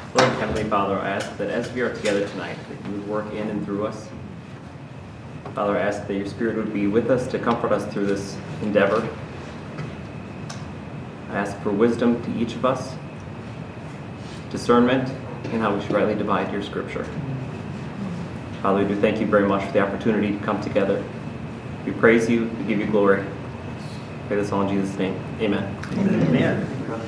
Lord Heavenly Father, I ask that as we are together tonight, that you would work in and through us. Father, I ask that your Spirit would be with us to comfort us through this endeavor. I ask for wisdom to each of us, discernment in how we should rightly divide your Scripture. Father, we do thank you very much for the opportunity to come together. We praise you, we give you glory. We pray this all in Jesus' name. Amen. Amen.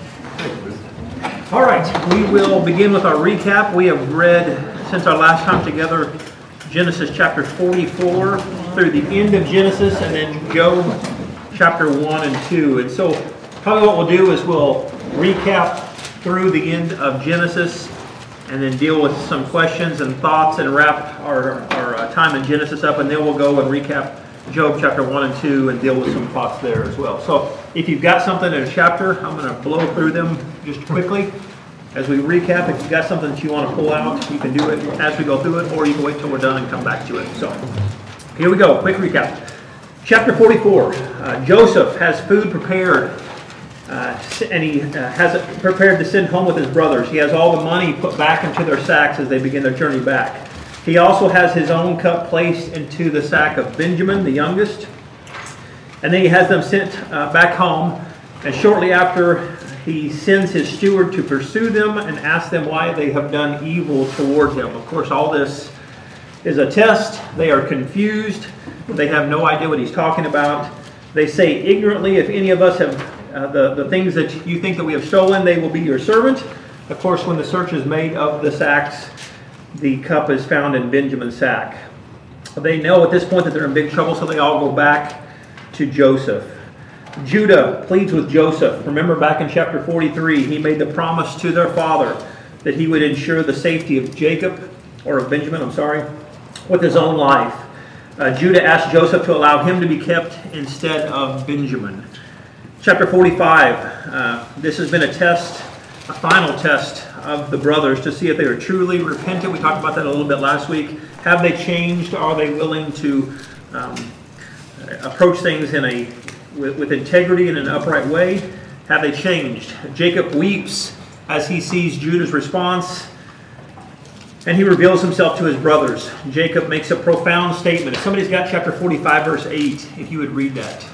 All right, we will begin with our recap. We have read, since our last time together, Genesis chapter 44 through the end of Genesis, and then Job chapter 1 and 2. And so probably what we'll do is we'll recap through the end of Genesis and then deal with some questions and thoughts and wrap our time in Genesis up, and then we'll go and recap Job chapter 1 and 2 and deal with some thoughts there as well. So if you've got something in a chapter, I'm going to blow through them just quickly as we recap. If you've got something that you want to pull out, you can do it as we go through it, or you can wait till we're done and come back to it. So here we go, quick recap. Chapter 44, Joseph has food prepared, and he has it prepared to send home with his brothers. He has all the money put back into their sacks as they begin their journey back. He also has his own cup placed into the sack of Benjamin, the youngest. And then he has them sent back home. And shortly after, he sends his steward to pursue them and ask them why they have done evil toward him. Of course, all this is a test. They are confused. They have no idea what he's talking about. They say ignorantly, if any of us have the things that you think that we have stolen, they will be your servant. Of course, when the search is made of the sacks, the cup is found in Benjamin's sack. They know at this point that they're in big trouble, so they all go back to Joseph. Judah pleads with Joseph. Remember back in chapter 43, he made the promise to their father that he would ensure the safety of Benjamin, with his own life. Judah asked Joseph to allow him to be kept instead of Benjamin. Chapter 45, this has been a final test of the brothers to see if they are truly repentant. We talked about that a little bit last week. Have they changed? Are they willing to approach things with integrity in an upright way? Have they changed? Jacob weeps as he sees Judah's response, and he reveals himself to his brothers. Jacob makes a profound statement. If somebody's got chapter 45, verse 8, if you would read that.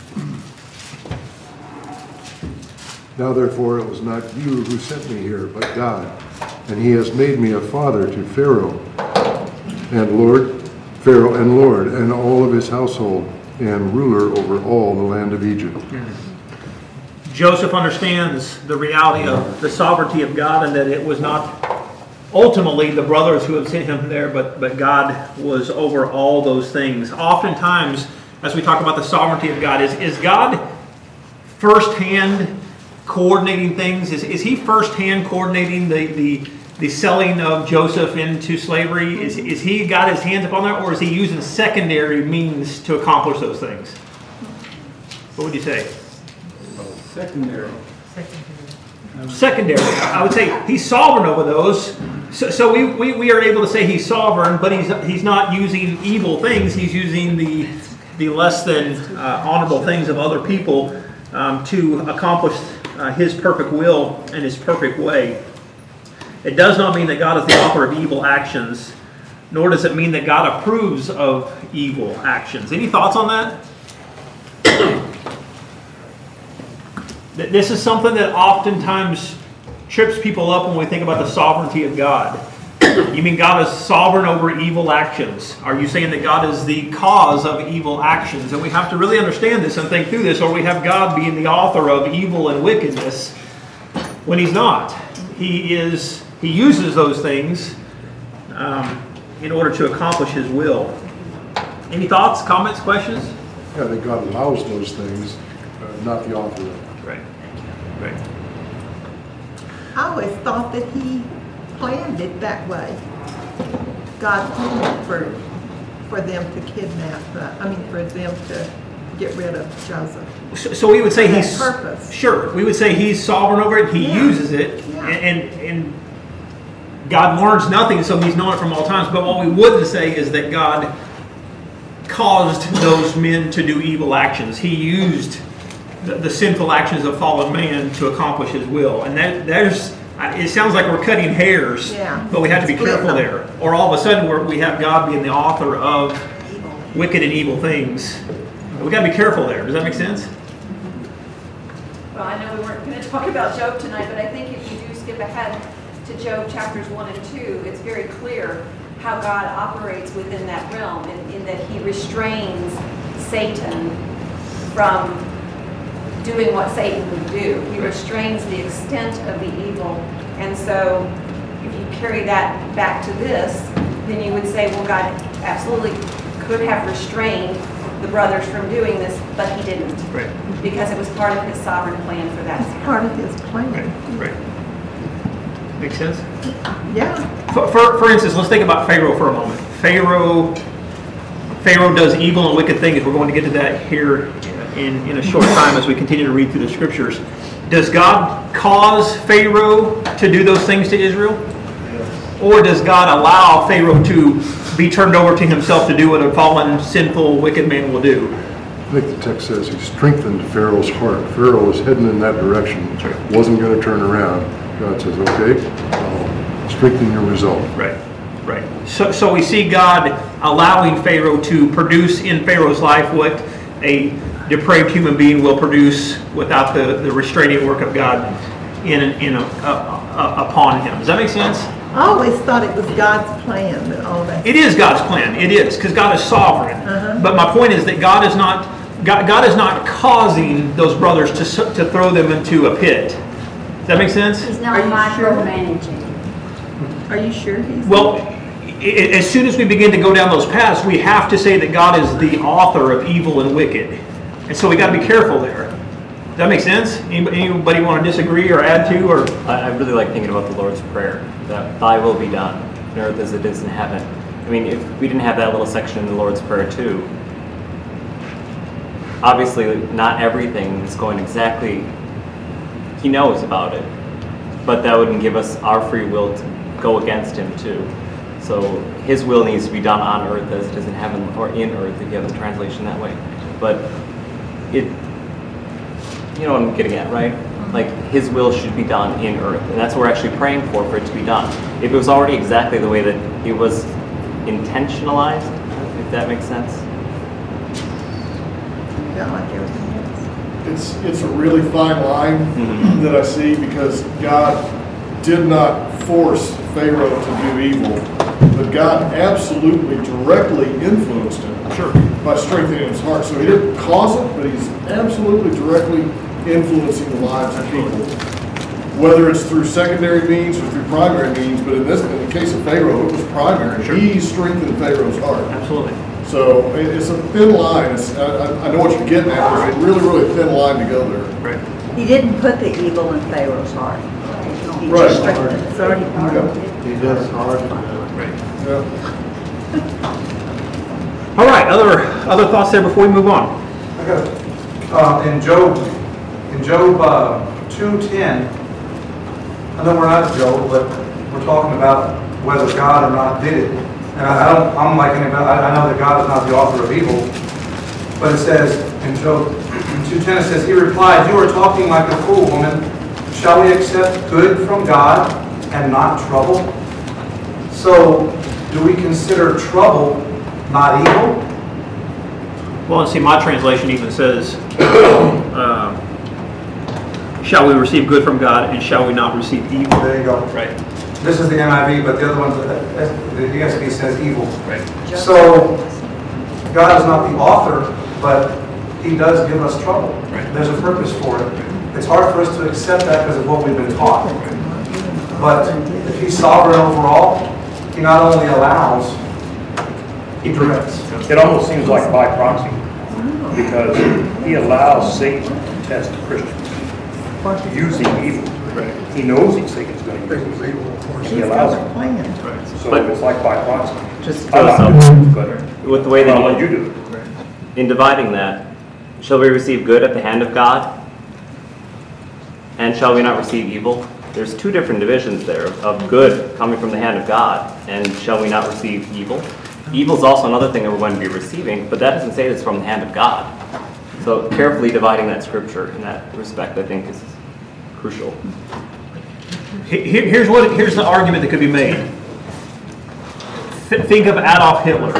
Now therefore it was not you who sent me here, but God. And he has made me a father to Pharaoh and Lord, and all of his household, and ruler over all the land of Egypt. Joseph understands the reality of the sovereignty of God, and that it was not ultimately the brothers who had sent him there, but God was over all those things. Oftentimes, as we talk about the sovereignty of God, is God firsthand coordinating things? Is he firsthand coordinating the selling of Joseph into slavery? Is he got his hands upon that, or is he using secondary means to accomplish those things? What would you say? Secondary. I would say he's sovereign over those. So we are able to say he's sovereign, but he's not using evil things. He's using the less than honorable things of other people to accomplish his perfect will and his perfect way. It does not mean that God is the author of evil actions, nor does it mean that God approves of evil actions. Any thoughts on that? This is something that oftentimes trips people up when we think about the sovereignty of God. You mean God is sovereign over evil actions? Are you saying that God is the cause of evil actions? And we have to really understand this and think through this, or we have God being the author of evil and wickedness when he's not. He uses those things in order to accomplish his will. Any thoughts, comments, questions? Yeah, that God allows those things, not the author of them. Right. I always thought that he planned it that way. God planned for them to kidnap, for them to get rid of Joseph. So we would say he's purpose. Sure. We would say he's sovereign over it. He uses it, and God learns nothing, so he's known it from all times. But what we wouldn't say is that God caused those men to do evil actions. He used the sinful actions of fallen man to accomplish his will, and there's it sounds like we're cutting hairs, Yeah. but we have to be Split careful them. there. Or all of a sudden we have God being the author of wicked and evil things. We got to be careful there. Does that make sense? Well, I know we weren't going to talk about Job tonight, but I think if you do skip ahead to Job chapters 1 and 2, it's very clear how God operates within that realm in that he restrains Satan from doing what Satan would do. He restrains the extent of the evil. And so if you carry that back to this, then you would say, well, God absolutely could have restrained the brothers from doing this, but he didn't. Right. Because it was part of his sovereign plan for that. It's part of his plan. Right. Make sense? Yeah. For instance, let's think about Pharaoh for a moment. Pharaoh does evil and wicked things. We're going to get to that here in a short time as we continue to read through the scriptures. Does God cause Pharaoh to do those things to Israel? Or does God allow Pharaoh to be turned over to himself to do what a fallen, sinful, wicked man will do? I think the text says he strengthened Pharaoh's heart. Pharaoh was heading in that direction, Sure. wasn't going to turn around. God says, okay, I'll strengthen your resolve. Right. So we see God allowing Pharaoh to produce in Pharaoh's life what a depraved human being will produce without the restraining work of God upon him. Does that make sense? I always thought it was God's plan that all that. It is God's plan. It is, because God is sovereign. But my point is that God is not causing those brothers to throw them into a pit. Does that make sense? He's Are not you sure? micromanaging. Are you sure he's? Well, as soon as we begin to go down those paths, we have to say that God is the author of evil and wicked. And so we got to be careful there. Does that make sense? Anybody want to disagree or add to? Or I really like thinking about the Lord's Prayer, that thy will be done, on earth as it is in heaven. I mean, if we didn't have that little section in the Lord's Prayer too, obviously not everything is going exactly, he knows about it, but that wouldn't give us our free will to go against him too. So his will needs to be done on earth as it is in heaven, or in earth if you have the translation that way. But it, you know what I'm getting at, right? Like his will should be done in earth, and that's what we're actually praying for it to be done. If it was already exactly the way that it was intentionalized, if that makes sense. Yeah, like everything else. It's a really fine line that I see, because God did not force Pharaoh to do evil, but God absolutely directly influenced him by strengthening his heart. So he didn't cause it, but he's absolutely directly influencing the lives of people, whether it's through secondary means or through primary means. But in the case of Pharaoh, it was primary. Sure. He strengthened Pharaoh's heart. absolutely. So it's a thin line. I know what you're getting at. There's a really, really thin line to go there. Right. He didn't put the evil in Pharaoh's heart. He Right. just strengthened it. It's already part of it. He does hard. Right. Yeah. All right. Other thoughts there before we move on? I got in Job 2:10. I know we're not Job, but we're talking about whether God or not did it. And I'm liking about. I know that God is not the author of evil, but it says in Job 2:10, it says, "He replied, 'You are talking like a fool, woman. Shall we accept good from God and not trouble?'" So, do we consider trouble not evil? Well, see, my translation even says, "Shall we receive good from God, and shall we not receive evil?" There you go. Right. This is the NIV, but the other one, the ESV says evil. Right. So, God is not the author, but He does give us trouble. Right. There's a purpose for it. It's hard for us to accept that because of what we've been taught. But if He's sovereign overall, He not only allows, He directs. It almost seems like by proxy, because he allows Satan to test Christians using evil. Right. He knows Satan's going to use evil. He He's allows got a it. plan. So But- it's like by proxy. Just I'm throw not some, doing it, but with the way that I'll let you do it. in dividing that, shall we receive good at the hand of God? And shall we not receive evil? There's two different divisions there of good coming from the hand of God, and shall we not receive evil? Evil is also another thing that we're going to be receiving, but that doesn't say it's from the hand of God. So carefully dividing that scripture in that respect, I think, is crucial. Here's the argument that could be made. Think of Adolf Hitler.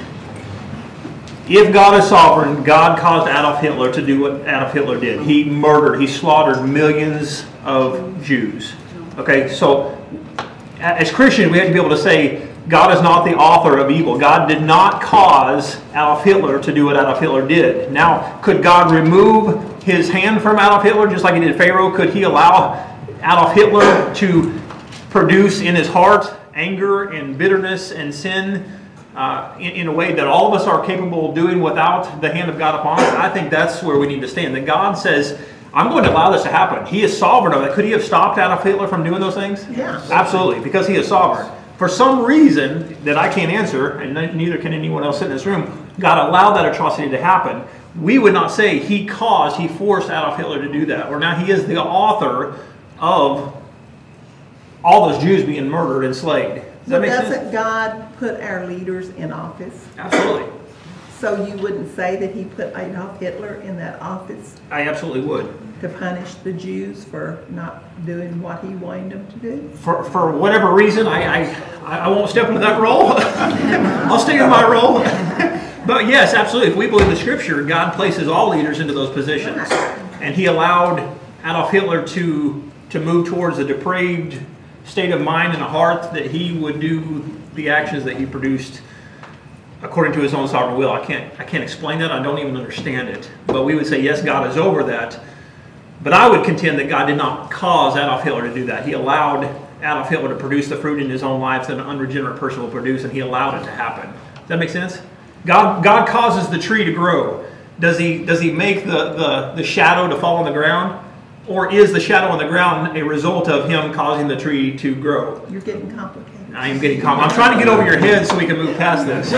If God is sovereign, God caused Adolf Hitler to do what Adolf Hitler did. He murdered, he slaughtered millions of Jews. Okay, so as Christians, we have to be able to say, God is not the author of evil. God did not cause Adolf Hitler to do what Adolf Hitler did. Now, could God remove his hand from Adolf Hitler just like he did Pharaoh? Could he allow Adolf Hitler to produce in his heart anger and bitterness and sin in a way that all of us are capable of doing without the hand of God upon us? I think that's where we need to stand. That God says, I'm going to allow this to happen. He is sovereign of it. Could he have stopped Adolf Hitler from doing those things? Yeah. Absolutely, because he is sovereign. For some reason that I can't answer, and neither can anyone else in this room, God allowed that atrocity to happen. We would not say he forced Adolf Hitler to do that. Or now he is the author of all those Jews being murdered and slayed. Does that make sense? Doesn't God put our leaders in office? Absolutely. So you wouldn't say that he put Adolf Hitler in that office I absolutely would. to punish the Jews for not doing what he wanted them to do? For whatever reason, I won't step into that role. I'll stay in my role. But yes, absolutely. If we believe the Scripture, God places all leaders into those positions. And he allowed Adolf Hitler to move towards a depraved state of mind and a heart that he would do the actions that he produced according to his own sovereign will. I can't explain that. I don't even understand it. But we would say, yes, God is over that. But I would contend that God did not cause Adolf Hitler to do that. He allowed Adolf Hitler to produce the fruit in his own life that an unregenerate person will produce, and he allowed it to happen. Does that make sense? God causes the tree to grow. Does he make the shadow to fall on the ground? Or is the shadow on the ground a result of him causing the tree to grow? You're getting complicated. I am getting calm. I'm trying to get over your head so we can move past this.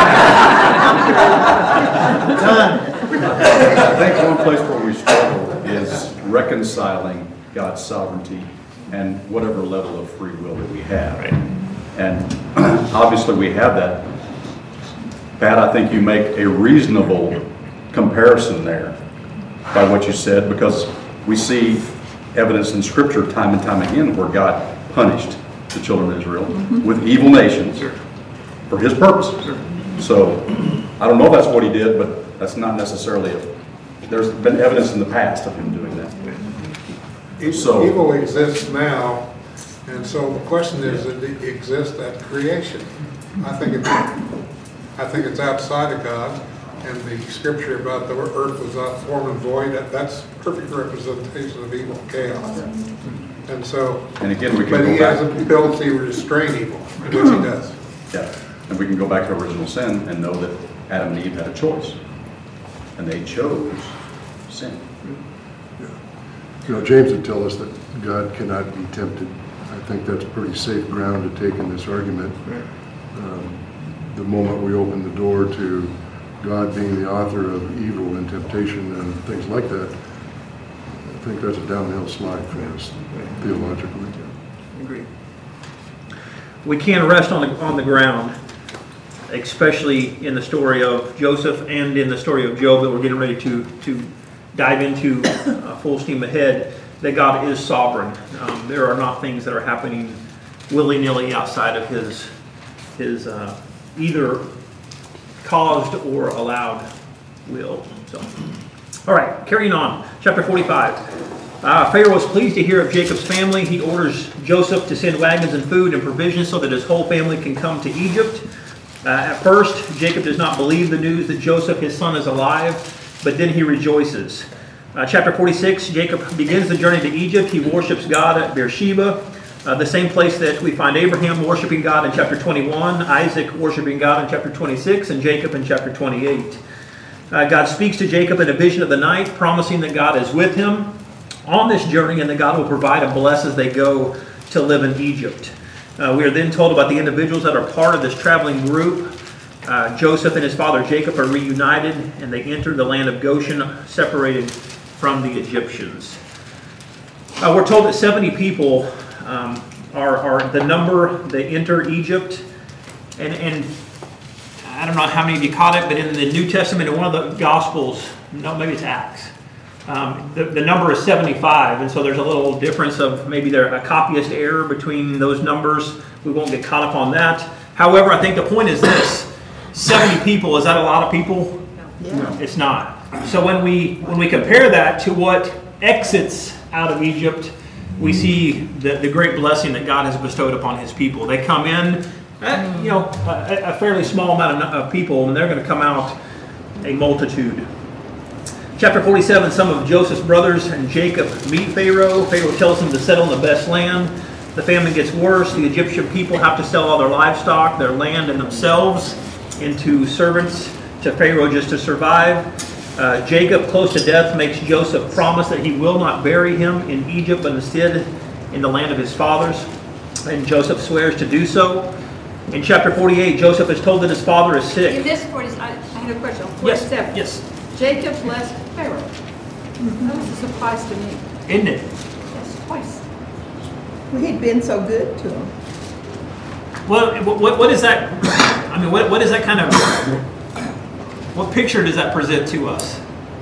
I think one place where we struggle is reconciling God's sovereignty and whatever level of free will that we have. Right. And obviously we have that. Pat, I think you make a reasonable comparison there by what you said, because we see evidence in Scripture time and time again where God punished the children of Israel with evil nations for his purposes. So I don't know if that's what he did, but that's not necessarily there's been evidence in the past of him doing that. So Evil exists now, and so the question is, does it exist at creation? I think it's outside of God, and the scripture about the earth was not formed and void, that's perfect representation of evil, chaos. And so, and again, we can but go he back. has an ability to restrain evil, which he does. Yeah, and we can go back to original sin and know that Adam and Eve had a choice, and they chose sin. You know, James would tell us that God cannot be tempted. I think that's pretty safe ground to take in this argument. The moment we open the door to God being the author of evil and temptation and things like that, I think that's a downhill slide for us theologically. Agreed. We can rest on the ground, especially in the story of Joseph and in the story of Job that we're getting ready to dive into full steam ahead, that God is sovereign. There are not things that are happening willy-nilly outside of his either caused or allowed will. So, all right, carrying on. Chapter 45. Pharaoh was pleased to hear of Jacob's family. He orders Joseph to send wagons and food and provisions so that his whole family can come to Egypt. At first, Jacob does not believe the news that Joseph, his son, is alive, but then he rejoices. Chapter 46, Jacob begins the journey to Egypt. He worships God at Beersheba, the same place that we find Abraham worshiping God in chapter 21, Isaac worshiping God in chapter 26, and Jacob in chapter 28. God speaks to Jacob in a vision of the night, promising that God is with him on this journey and that God will provide and bless as they go to live in Egypt. We are then told about the individuals that are part of this traveling group. Joseph and his father Jacob are reunited, and they enter the land of Goshen, separated from the Egyptians. We're told that 70 people are the number that enter Egypt. And I don't know how many of you caught it, but in the New Testament, in one of the Gospels, no, maybe it's Acts, The number is 75, and so there's a little difference of maybe there a copyist error between those numbers. We won't get caught up on that. However, I think the point is this: 70 people, is that a lot of people? Yeah. It's not. So when we compare that to what exits out of Egypt, we see the great blessing that God has bestowed upon His people. They come in, a fairly small amount of people, and they're going to come out a multitude. Chapter 47, some of Joseph's brothers and Jacob meet Pharaoh. Pharaoh tells them to settle in the best land. The famine gets worse. The Egyptian people have to sell all their livestock, their land, and themselves into servants to Pharaoh just to survive. Jacob, close to death, makes Joseph promise that he will not bury him in Egypt, but instead in the land of his fathers. And Joseph swears to do so. In chapter 48, Joseph is told that his father is sick. In this 40, I have a question. 47. Yes. Jacob blessed Pharaoh. That was a surprise to me. Isn't it? Yes, twice. Well, he'd been so good to him. Well, what is that? I mean, what is that kind of? What picture does that present to us?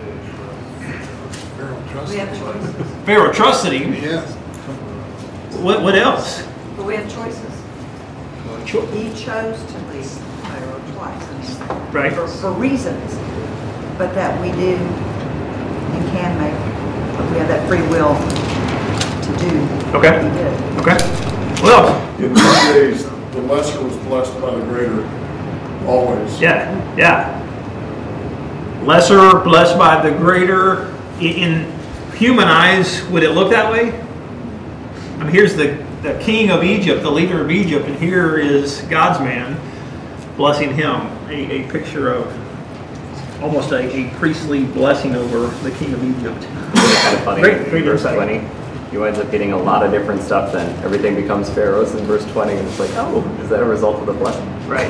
We have choices. Pharaoh trusted him. Yes. What else? But we have choices. He chose to leave Pharaoh twice. Right. For reasons, but that we do and can make, we have that free will to do. Okay. He did. Okay. What else? In those days, the lesser was blessed by the greater, always. Yeah. Lesser blessed by the greater. In human eyes, would it look that way? I mean, here's the king of Egypt, the leader of Egypt, and here is God's man blessing him. A picture of almost a priestly blessing over the king of Egypt. It's kind of funny. Great Verse insight. 20, you end up getting a lot of different stuff then. Everything becomes Pharaoh's in verse 20, and it's like, oh, is that a result of the blessing? Right.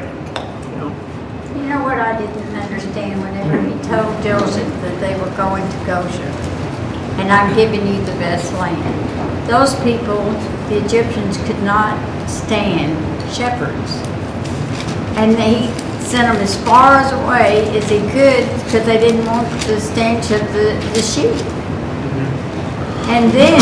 You know what I didn't understand whenever he told Joseph that they were going to Goshen, and I'm giving you the best land. Those people, the Egyptians, could not stand shepherds, and he sent them as far away as he could because they didn't want the stench of the sheep. And then,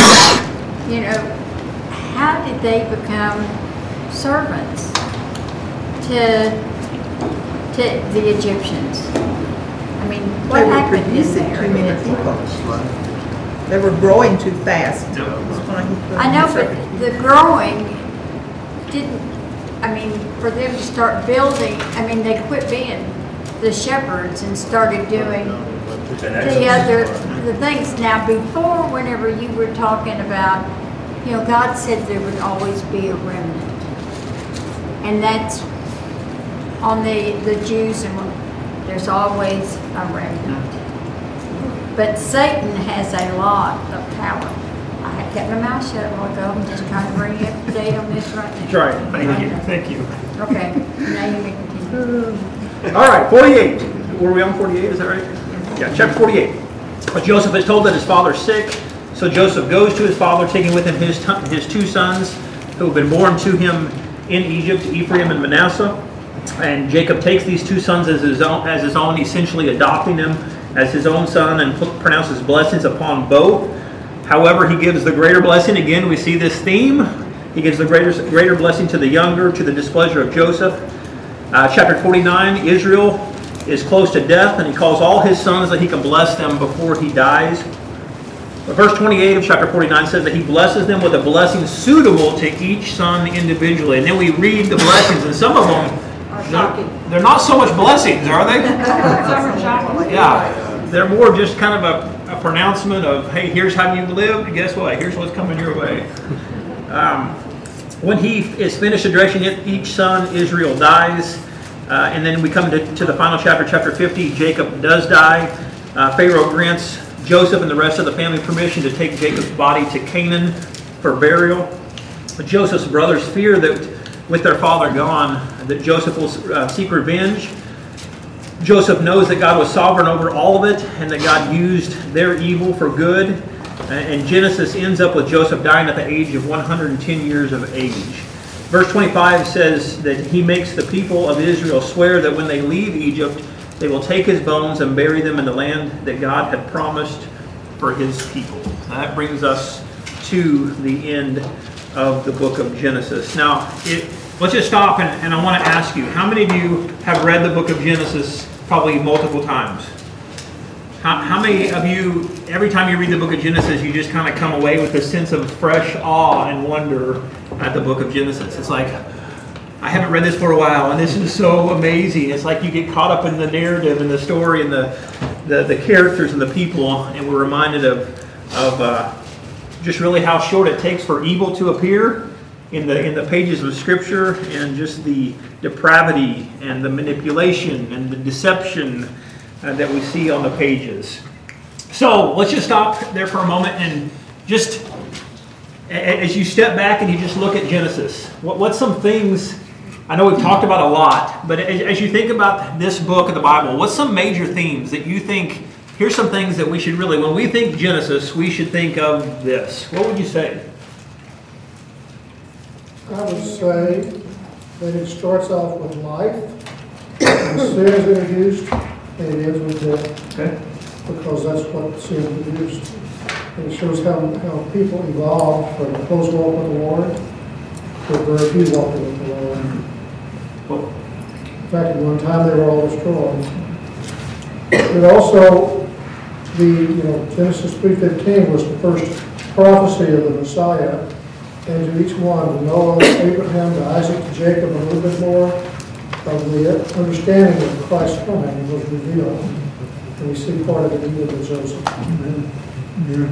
how did they become servants to the Egyptians? I mean, what They were happened in producing there? too many people. They were growing too fast. That's why he put I know, them in but the growing didn't, for them to start building, they quit being the shepherds and started doing the things. Now, before, whenever you were talking about, God said there would always be a remnant. And that's on the Jews, and there's always a remnant. But Satan has a lot of power. I had kept my mouth shut a while ago. I'm just trying to bring you up to date on this right now. That's right. Thank you. Okay, now you may continue. All right, 48. Were we on 48? Is that right? Yeah, chapter 48. But Joseph is told that his father's sick, so Joseph goes to his father, taking with him his two sons who have been born to him in Egypt, Ephraim and Manasseh. And Jacob takes these two sons as his own, essentially adopting them as his own son, and pronounces blessings upon both. However, he gives the greater blessing. Again, we see this theme. He gives the greater blessing to the younger, to the displeasure of Joseph. Chapter 49, Israel is close to death, and he calls all his sons that he can bless them before he dies. But verse 28 of chapter 49 says that he blesses them with a blessing suitable to each son individually. And then we read the blessings, and some of them, they're not so much blessings, are they? Yeah. They're more just kind of a pronouncement of, hey, here's how you've lived, and guess what? Here's what's coming your way. When he is finished addressing each son, Israel dies. And then we come to the final chapter, chapter 50. Jacob does die. Pharaoh grants Joseph and the rest of the family permission to take Jacob's body to Canaan for burial. But Joseph's brothers fear that with their father gone, that Joseph will seek revenge. Joseph knows that God was sovereign over all of it, and that God used their evil for good. And Genesis ends up with Joseph dying at the age of 110 years of age. Verse 25 says that he makes the people of Israel swear that when they leave Egypt, they will take his bones and bury them in the land that God had promised for his people. That brings us to the end of the book of Genesis. Now, let's just stop and I want to ask you, how many of you have read the book of Genesis probably multiple times? How many of you, every time you read the book of Genesis, you just kind of come away with a sense of fresh awe and wonder at the book of Genesis? It's like, I haven't read this for a while, and this is so amazing. It's like you get caught up in the narrative and the story and the characters and the people, and we're reminded of just really how short it takes for evil to appear in the pages of Scripture, and just the depravity and the manipulation and the deception that we see on the pages. So let's just stop there for a moment and just, as you step back and you just look at Genesis, what's some things, I know we've talked about a lot, but as you think about this book of the Bible, what's some major themes that you think, here's some things that we should really, when we think Genesis, we should think of this. What would you say? I would say that it starts off with life, and sin is introduced, and it ends with death. Okay. Because that's what sin produced. And it shows how people evolved from a close walk with the Lord to a very few walking with the Lord. In fact, at one time they were all destroyed. But also, Genesis 3:15 was the first prophecy of the Messiah. And to each one, to Noah, to Abraham, to Isaac, to Jacob, a little bit more of the understanding of Christ's coming was revealed. And we see part of it even in Joseph. Amen. Yeah.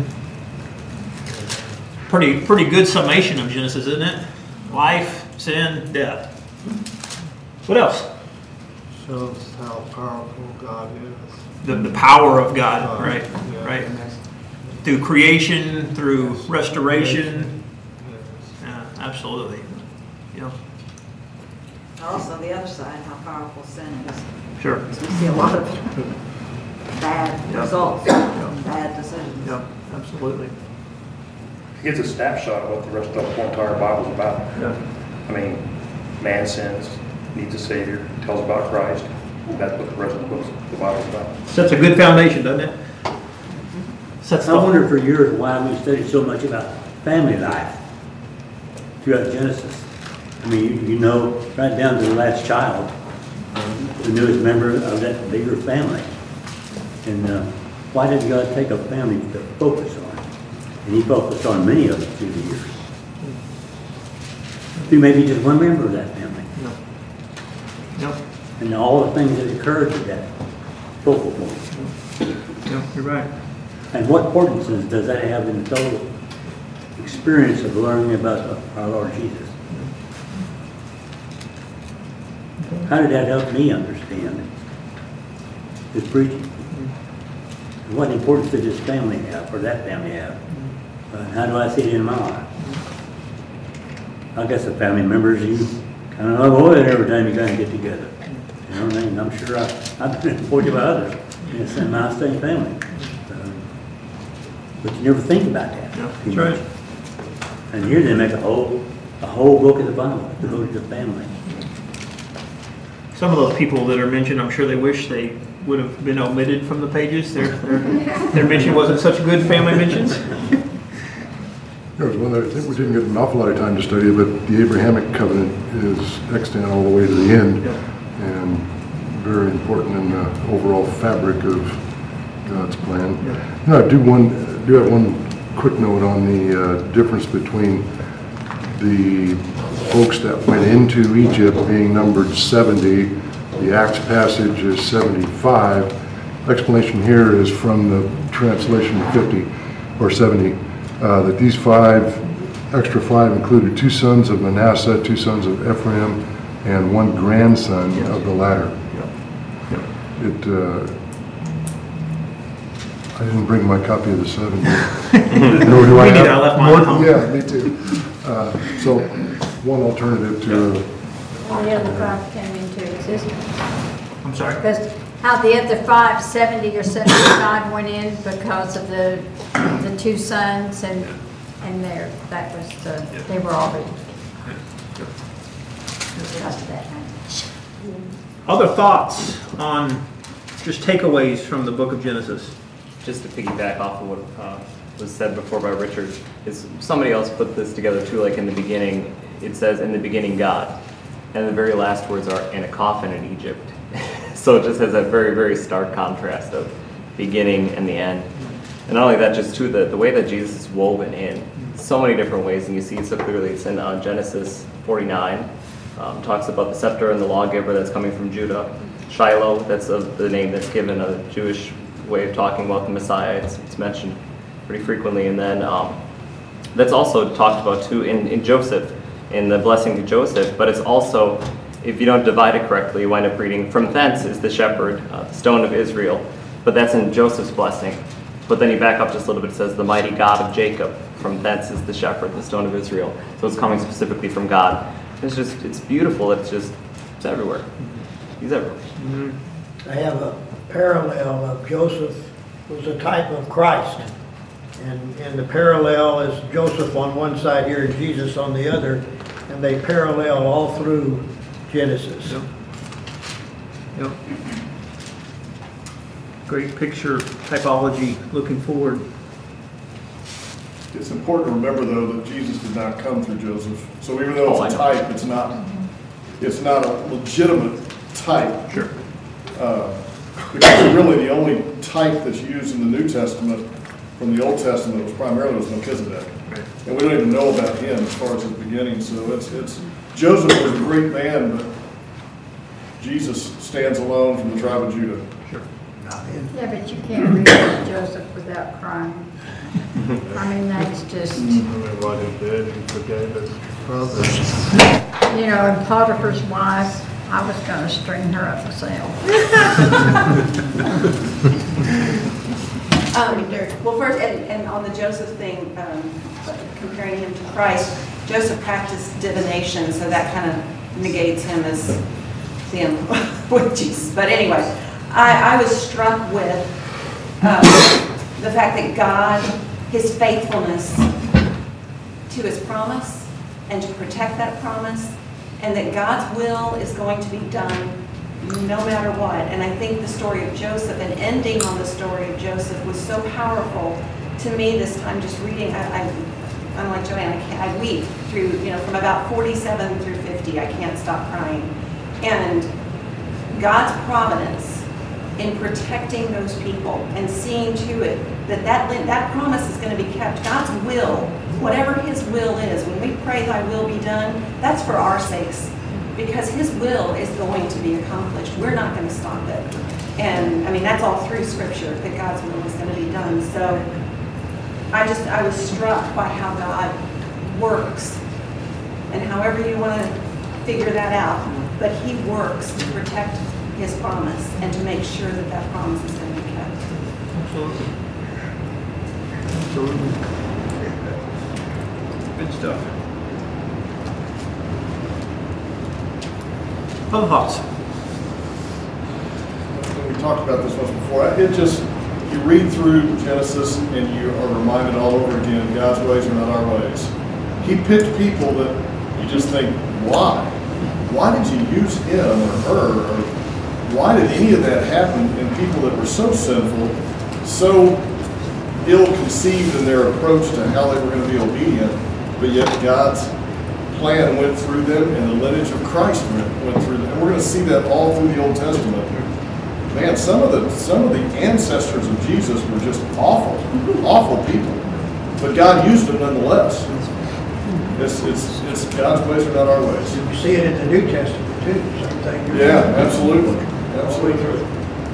Pretty good summation of Genesis, isn't it? Life, sin, death. What else? Shows how powerful God is. The power of God, right? Yeah. Right. Through creation, through restoration. Yeah, absolutely. Yeah. Also, the other side, how powerful sin is. Sure. Because we see a lot of bad results, bad decisions. Yeah, absolutely. It's a snapshot of what the rest of the entire Bible is about. Yeah. I mean, man sins, needs a Savior, tells about Christ. That's what the rest of the Bible is about. Sets a good foundation, doesn't it? Sets I wondered for years why we studied so much about family life throughout Genesis. I mean, you know, right down to the last child, the newest member of that bigger family. And why did God take a family to focus on? And he focused on many of them through the years. Through maybe just one member of that family. Yep. And all the things that occurred to that focal point. Yep, you're right. And what importance does that have in the total experience of learning about our Lord Jesus? How did that help me understand his preaching? What importance did this family have, or that family have? How do I see it in my life? I guess the family members, you kind of avoid every time you kind of get together. You know what I mean? I'm sure I've been appointed by others in my same family. But you never think about that. Yeah, that's right. And here they make a whole book of the Bible devoted to family. Some of those people that are mentioned, I'm sure they wish they would have been omitted from the pages. Their mention wasn't such good family mentions. There was one that I think we didn't get an awful lot of time to study, but the Abrahamic covenant is extant all the way to the end, and very important in the overall fabric of God's plan. You know, I do have one quick note on the difference between the folks that went into Egypt being numbered 70. The Acts passage is 75. Explanation here is from the translation 50 or 70. That these extra five included 2 sons of Manasseh, 2 sons of Ephraim, and 1 grandson of the latter. I didn't bring my copy of the 70. Nor do I have. I left mine at home. Yeah, me too. So one alternative to. All the other 5 came into existence. I'm sorry? Because how the other 5, 70 or 75 went in because of the 2 sons and that was they were already because of that. Other thoughts on just takeaways from the book of Genesis? just to piggyback off of what was said before by Richard, is somebody else put this together too, like in the beginning, it says, in the beginning God. And the very last words are, in a coffin in Egypt. So it just has that very, very stark contrast of beginning and the end. And not only that, just too, the way that Jesus is woven in so many different ways, and you see it so clearly. It's in Genesis 49, talks about the scepter and the lawgiver that's coming from Judah. Shiloh, that's the name that's given, a Jewish way of talking about the Messiah. It's mentioned pretty frequently. And then that's also talked about too in Joseph, in the blessing to Joseph. But it's also, if you don't divide it correctly, you wind up reading, from thence is the shepherd, the stone of Israel. But that's in Joseph's blessing. But then you back up just a little bit, it says, the mighty God of Jacob, from thence is the shepherd, the stone of Israel. So it's coming specifically from God. It's beautiful. It's everywhere. He's everywhere. I have a parallel of Joseph was a type of Christ. And the parallel is Joseph on one side here and Jesus on the other. And they parallel all through Genesis. Yep. Great picture typology looking forward. It's important to remember, though, that Jesus did not come through Joseph. So even though it's a type, it's not a legitimate type. Sure. Because really the only type that's used in the New Testament from the Old Testament was primarily Melchizedek. Right. And we don't even know about him as far as his beginning. So it's Joseph was a great man, but Jesus stands alone from the tribe of Judah. Sure. Yeah, but you can't read Joseph without crying. I mean, that's just, What he did, he forgave his brothers. you know, and Potiphar's wife, I was going to string her up for sale. Well, first, and on the Joseph thing, comparing him to Christ, Joseph practiced divination, so that kind of negates him as him with Jesus. But anyway, I was struck with the fact that God, his faithfulness to his promise and to protect that promise, and that God's will is going to be done no matter what. And I think the story of Joseph and ending on the story of Joseph was so powerful to me this time, just reading. I'm like Joanne, I weep through, from about 47 through 50, I can't stop crying. And God's providence in protecting those people and seeing to it that promise is going to be kept. God's will, whatever his will is, when we pray thy will be done, that's for our sakes. Because his will is going to be accomplished. We're not going to stop it. And I mean, that's all through scripture, that God's will is going to be done. So I was struck by how God works. And however you want to figure that out, but he works to protect his promise and to make sure that that promise is going to be kept. Absolutely. Absolutely. Good stuff. Other thoughts? We talked about this once before. You read through Genesis and you are reminded all over again, God's ways are not our ways. He picked people that you just think, why? Why did you use him or her? Or why did any of that happen in people that were so sinful, so ill-conceived in their approach to how they were going to be obedient, but yet God's plan went through them and the lineage of Christ went through them. And we're going to see that all through the Old Testament. Man, some of the ancestors of Jesus were just awful people. But God used them nonetheless. It's God's ways are not our ways. You see it in the New Testament too, same thing. Yeah, absolutely. Absolutely.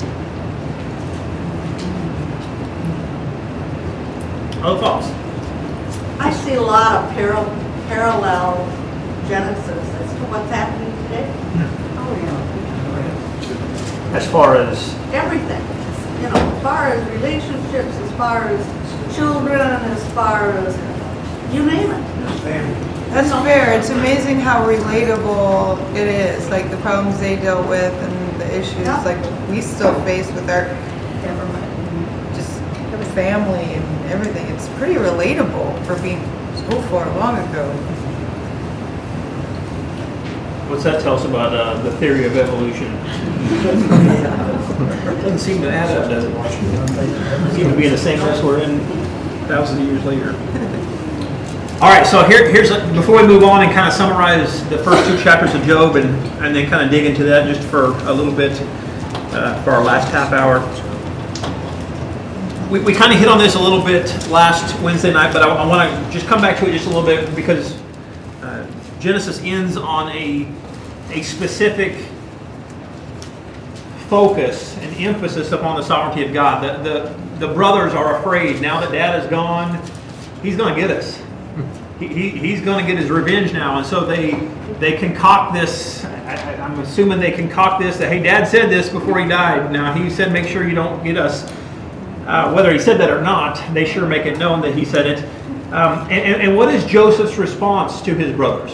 Other thoughts? I see a lot of parallel Genesis as to what's happening today. Oh, yeah. As far as? Everything. As far as relationships, as far as children, as far as, you name it. That's fair. It's amazing how relatable it is, like the problems they dealt with and the issues like we still face with our government and just family and everything. It's pretty relatable for being so far long ago. What's that tell us about the theory of evolution? Doesn't seem to add up, does it? Seem to be in the same mess we're in thousands of years later. All right, so here's before we move on and kind of summarize the first 2 chapters of Job and then kind of dig into that just for a little bit for our last half hour. We kind of hit on this a little bit last Wednesday night, but I want to just come back to it just a little bit because Genesis ends on a specific focus and emphasis upon the sovereignty of God. The brothers are afraid now that Dad is gone. He's going to get us. He's going to get his revenge now, and so they concoct this. I'm assuming they concoct this that, hey, Dad said this before he died. Now he said, make sure you don't get us. Whether he said that or not, they sure make it known that he said it. And what is Joseph's response to his brothers?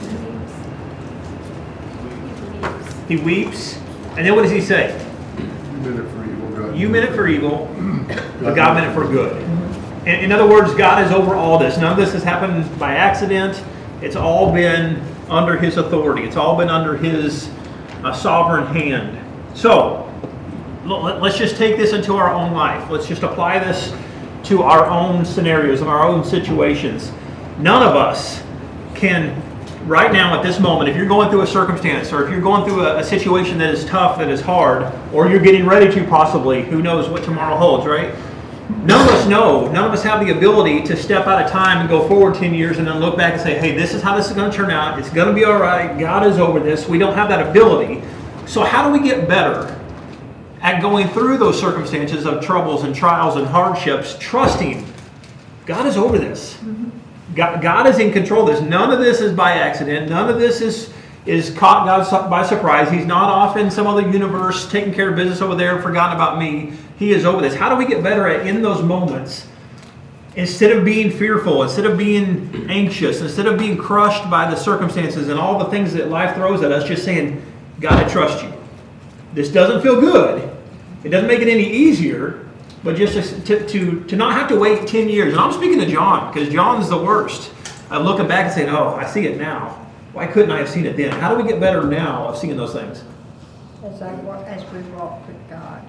He weeps, and then what does he say? You meant it for evil, God. You meant it for evil, but God meant it for good. In other words, God is over all this. None of this has happened by accident. It's all been under His authority. It's all been under His sovereign hand. So, let's just take this into our own life. Let's just apply this to our own scenarios and our own situations. None of us can, right now at this moment, if you're going through a circumstance or if you're going through a situation that is tough, that is hard, or you're getting ready to possibly, who knows what tomorrow holds, right? None of us know, none of us have the ability to step out of time and go forward 10 years and then look back and say, hey, this is how this is going to turn out. It's going to be all right. God is over this. We don't have that ability. So how do we get better at going through those circumstances of troubles and trials and hardships, trusting God is over this? God is in control of this. None of this is by accident. None of this is caught God by surprise. He's not off in some other universe taking care of business over there and forgotten about me. He is over this. How do we get better at, in those moments, instead of being fearful, instead of being anxious, instead of being crushed by the circumstances and all the things that life throws at us, just saying, God, I trust you. This doesn't feel good. It doesn't make it any easier, but just to not have to wait 10 years. And I'm speaking to John, because John's the worst. I'm looking back and saying, oh, I see it now. Why couldn't I have seen it then? How do we get better now of seeing those things? As we walk with God.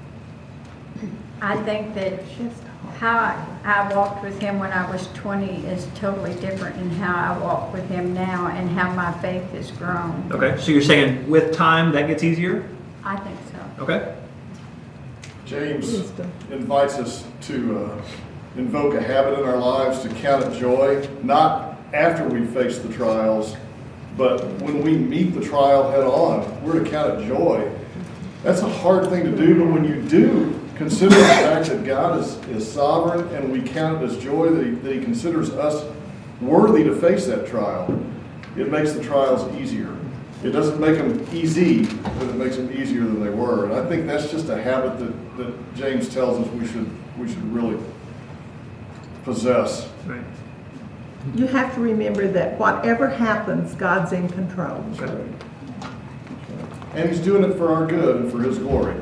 I think that how I walked with Him when I was 20 is totally different than how I walk with Him now and how my faith has grown. Okay, so you're saying with time that gets easier? I think so. Okay. James invites us to invoke a habit in our lives to count it joy, not after we face the trials, but when we meet the trial head on. We're to count it joy. That's a hard thing to do, but when you do, consider the fact that God is sovereign, and we count it as joy that He considers us worthy to face that trial. It makes the trials easier. It doesn't make them easy, but it makes them easier than they were. And I think that's just a habit that James tells us we should really possess. Right. You have to remember that whatever happens, God's in control. Okay. And He's doing it for our good and for His glory.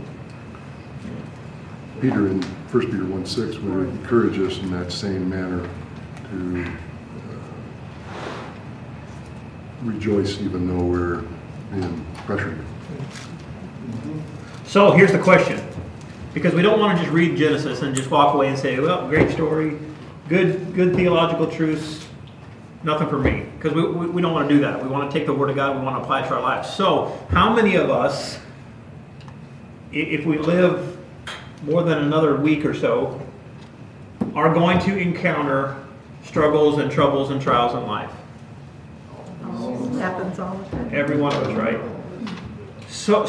Peter in 1 Peter 1:6 would encourage us in that same manner to rejoice even though we're being pressured. So here's the question, because we don't want to just read Genesis and just walk away and say, well, great story, good theological truths, nothing for me, because we don't want to do that. We want to take the Word of God, we want to apply it to our lives. So how many of us, if we live more than another week or so, are going to encounter struggles and troubles and trials in life? It happens all the time. Every one of us, right? So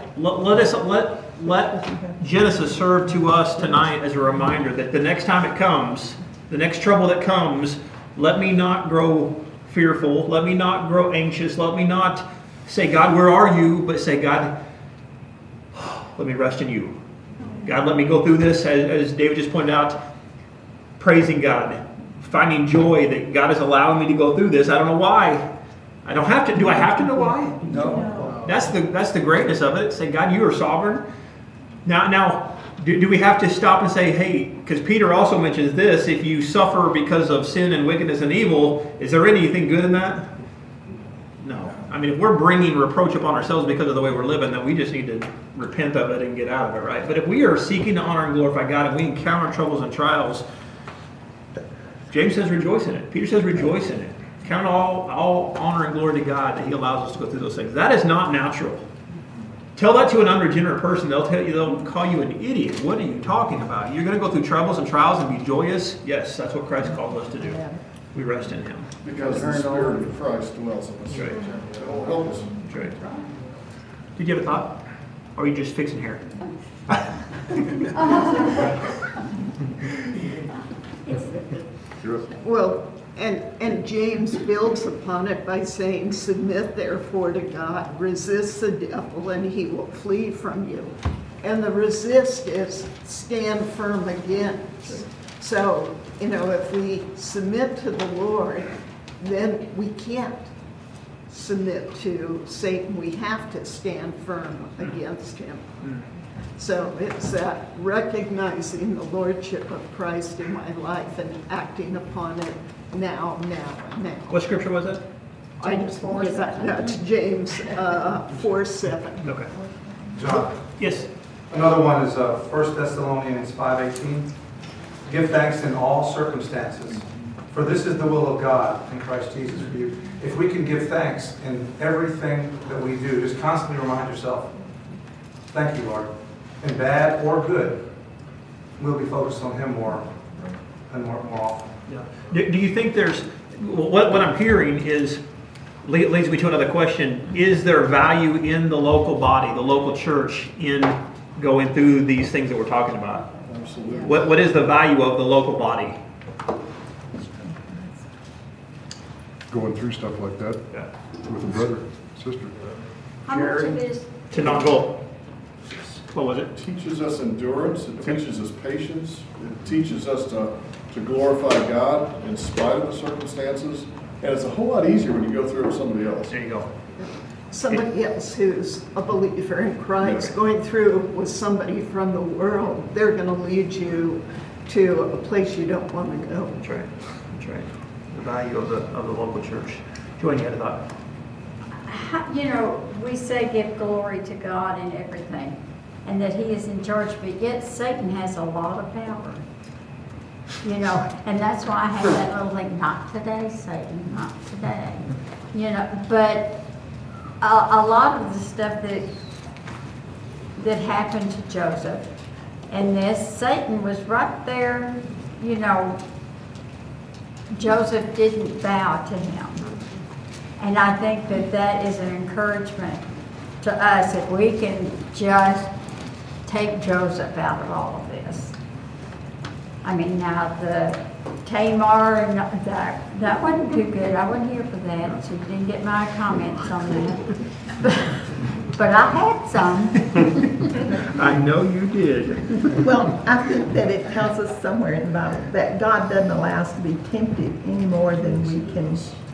let Genesis serve to us tonight as a reminder that the next time it comes, the next trouble that comes, let me not grow fearful. Let me not grow anxious. Let me not say, God, where are you? But say, God, let me rest in you. God, let me go through this, as David just pointed out, praising God, finding joy that God is allowing me to go through this. I don't know why. I don't have to. Do I have to know why? No. That's the greatness of it. Say, God, you are sovereign. Now, do we have to stop and say, hey, because Peter also mentions this, if you suffer because of sin and wickedness and evil, is there anything good in that? No. I mean, if we're bringing reproach upon ourselves because of the way we're living, then we just need to repent of it and get out of it, right? But if we are seeking to honor and glorify God and we encounter troubles and trials, James says rejoice in it. Peter says rejoice in it. Count all honor and glory to God that he allows us to go through those things. That is not natural. Tell that to an unregenerate person, they'll call you an idiot. What are you talking about? You're going to go through troubles and trials and be joyous? Yes, that's what Christ calls us to do. We rest in him. Because the Spirit of Christ dwells in us. That's right. It will help us. That's right. Did you have a thought? Or are you just fixing hair? Well, and James builds upon it by saying, submit therefore to God, resist the devil, and he will flee from you. And the resist is stand firm against. So, if we submit to the Lord, then we can't submit to Satan. We have to stand firm against him. So it's recognizing the lordship of Christ in my life and acting upon it now. What scripture was that? James 4:7. That's James 4:7. Okay. John? Yes. Another one is 1 Thessalonians 5:18. Give thanks in all circumstances, for this is the will of God in Christ Jesus for you. If we can give thanks in everything that we do, just constantly remind yourself, thank you, Lord. In bad or good, we'll be focused on him more and more often. Yeah. Do you think there's, what I'm hearing is, leads me to another question, is there value in the local body, the local church, in going through these things that we're talking about? Absolutely. What is the value of the local body? Going through stuff like that with a brother, sister. How much of it is To not go. What was it? It teaches us endurance. It teaches us patience. It teaches us to glorify God in spite of the circumstances. And it's a whole lot easier when you go through it with somebody else. There you go. Somebody else who's a believer in Christ going through with somebody from the world, they're going to lead you to a place you don't want to go. That's right. That's right. The value of the local church. Joanne, you had a thought? We say give glory to God in everything, and that he is in charge, but yet Satan has a lot of power. And that's why I have that little thing, not today, Satan, not today. But a lot of the stuff that happened to Joseph and this, Satan was right there, Joseph didn't bow to him. And I think that is an encouragement to us if we can just take Joseph out of all of this. I mean, now the Tamar, and that wasn't too good. I wasn't here for that, so you didn't get my comments on that. But I had some. I know you did. Well, I think that it tells us somewhere in the Bible that God doesn't allow us to be tempted any more than we can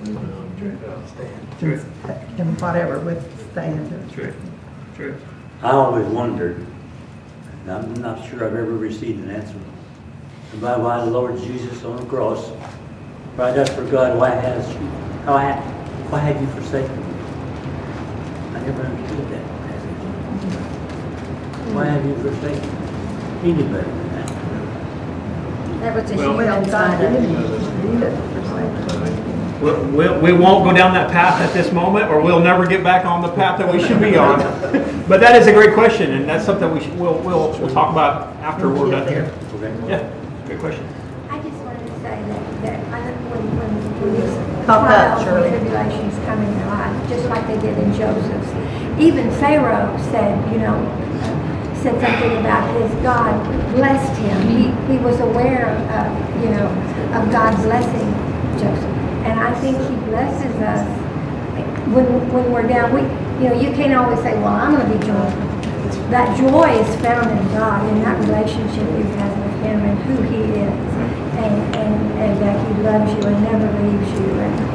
whatever withstand. True. True. I always wondered, and I'm not sure I've ever received an answer, about why the Lord Jesus on the cross cried out for God, why have you forsaken me? I never understood that passage. Why have you forsaken me? He knew better than that. That was a human side of it. We won't go down that path at this moment, or we'll never get back on the path that we should be on. But that is a great question, and that's something we'll talk about after we're done here. Okay. Yeah, good question. I just wanted to say that when these trials and tribulations come in your life, just like they did in Joseph's, even Pharaoh said, said something about his God blessed him. He was aware of God blessing Joseph. And I think he blesses us when we're down. You can't always say, well, I'm going to be joyful. That joy is found in God, in that relationship you have with him and who he is. And that he loves you and never leaves you.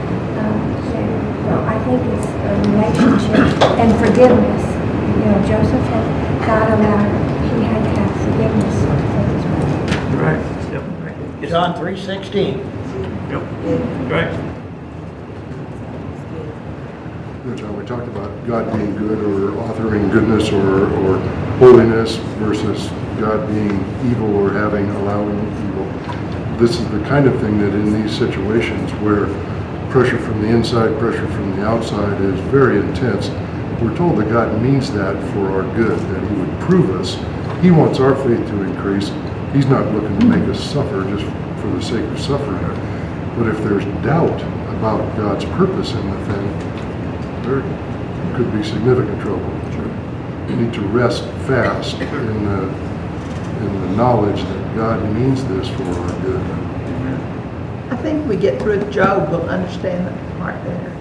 So I think it's a relationship and forgiveness. Joseph had God allowed he had to have forgiveness for his brother. Right. Yep. Right. John 3:16. Yep. Right. we talked about God being good or authoring goodness or holiness versus God being evil or allowing evil. This is the kind of thing that in these situations where pressure from the inside, pressure from the outside is very intense, we're told that God means that for our good, that He would prove us. He wants our faith to increase. He's not looking to make us suffer just for the sake of suffering. But if there's doubt about God's purpose in the thing, there could be significant trouble. You need to rest fast in the knowledge that God means this for our good. I think we get through Job, we'll understand that part there.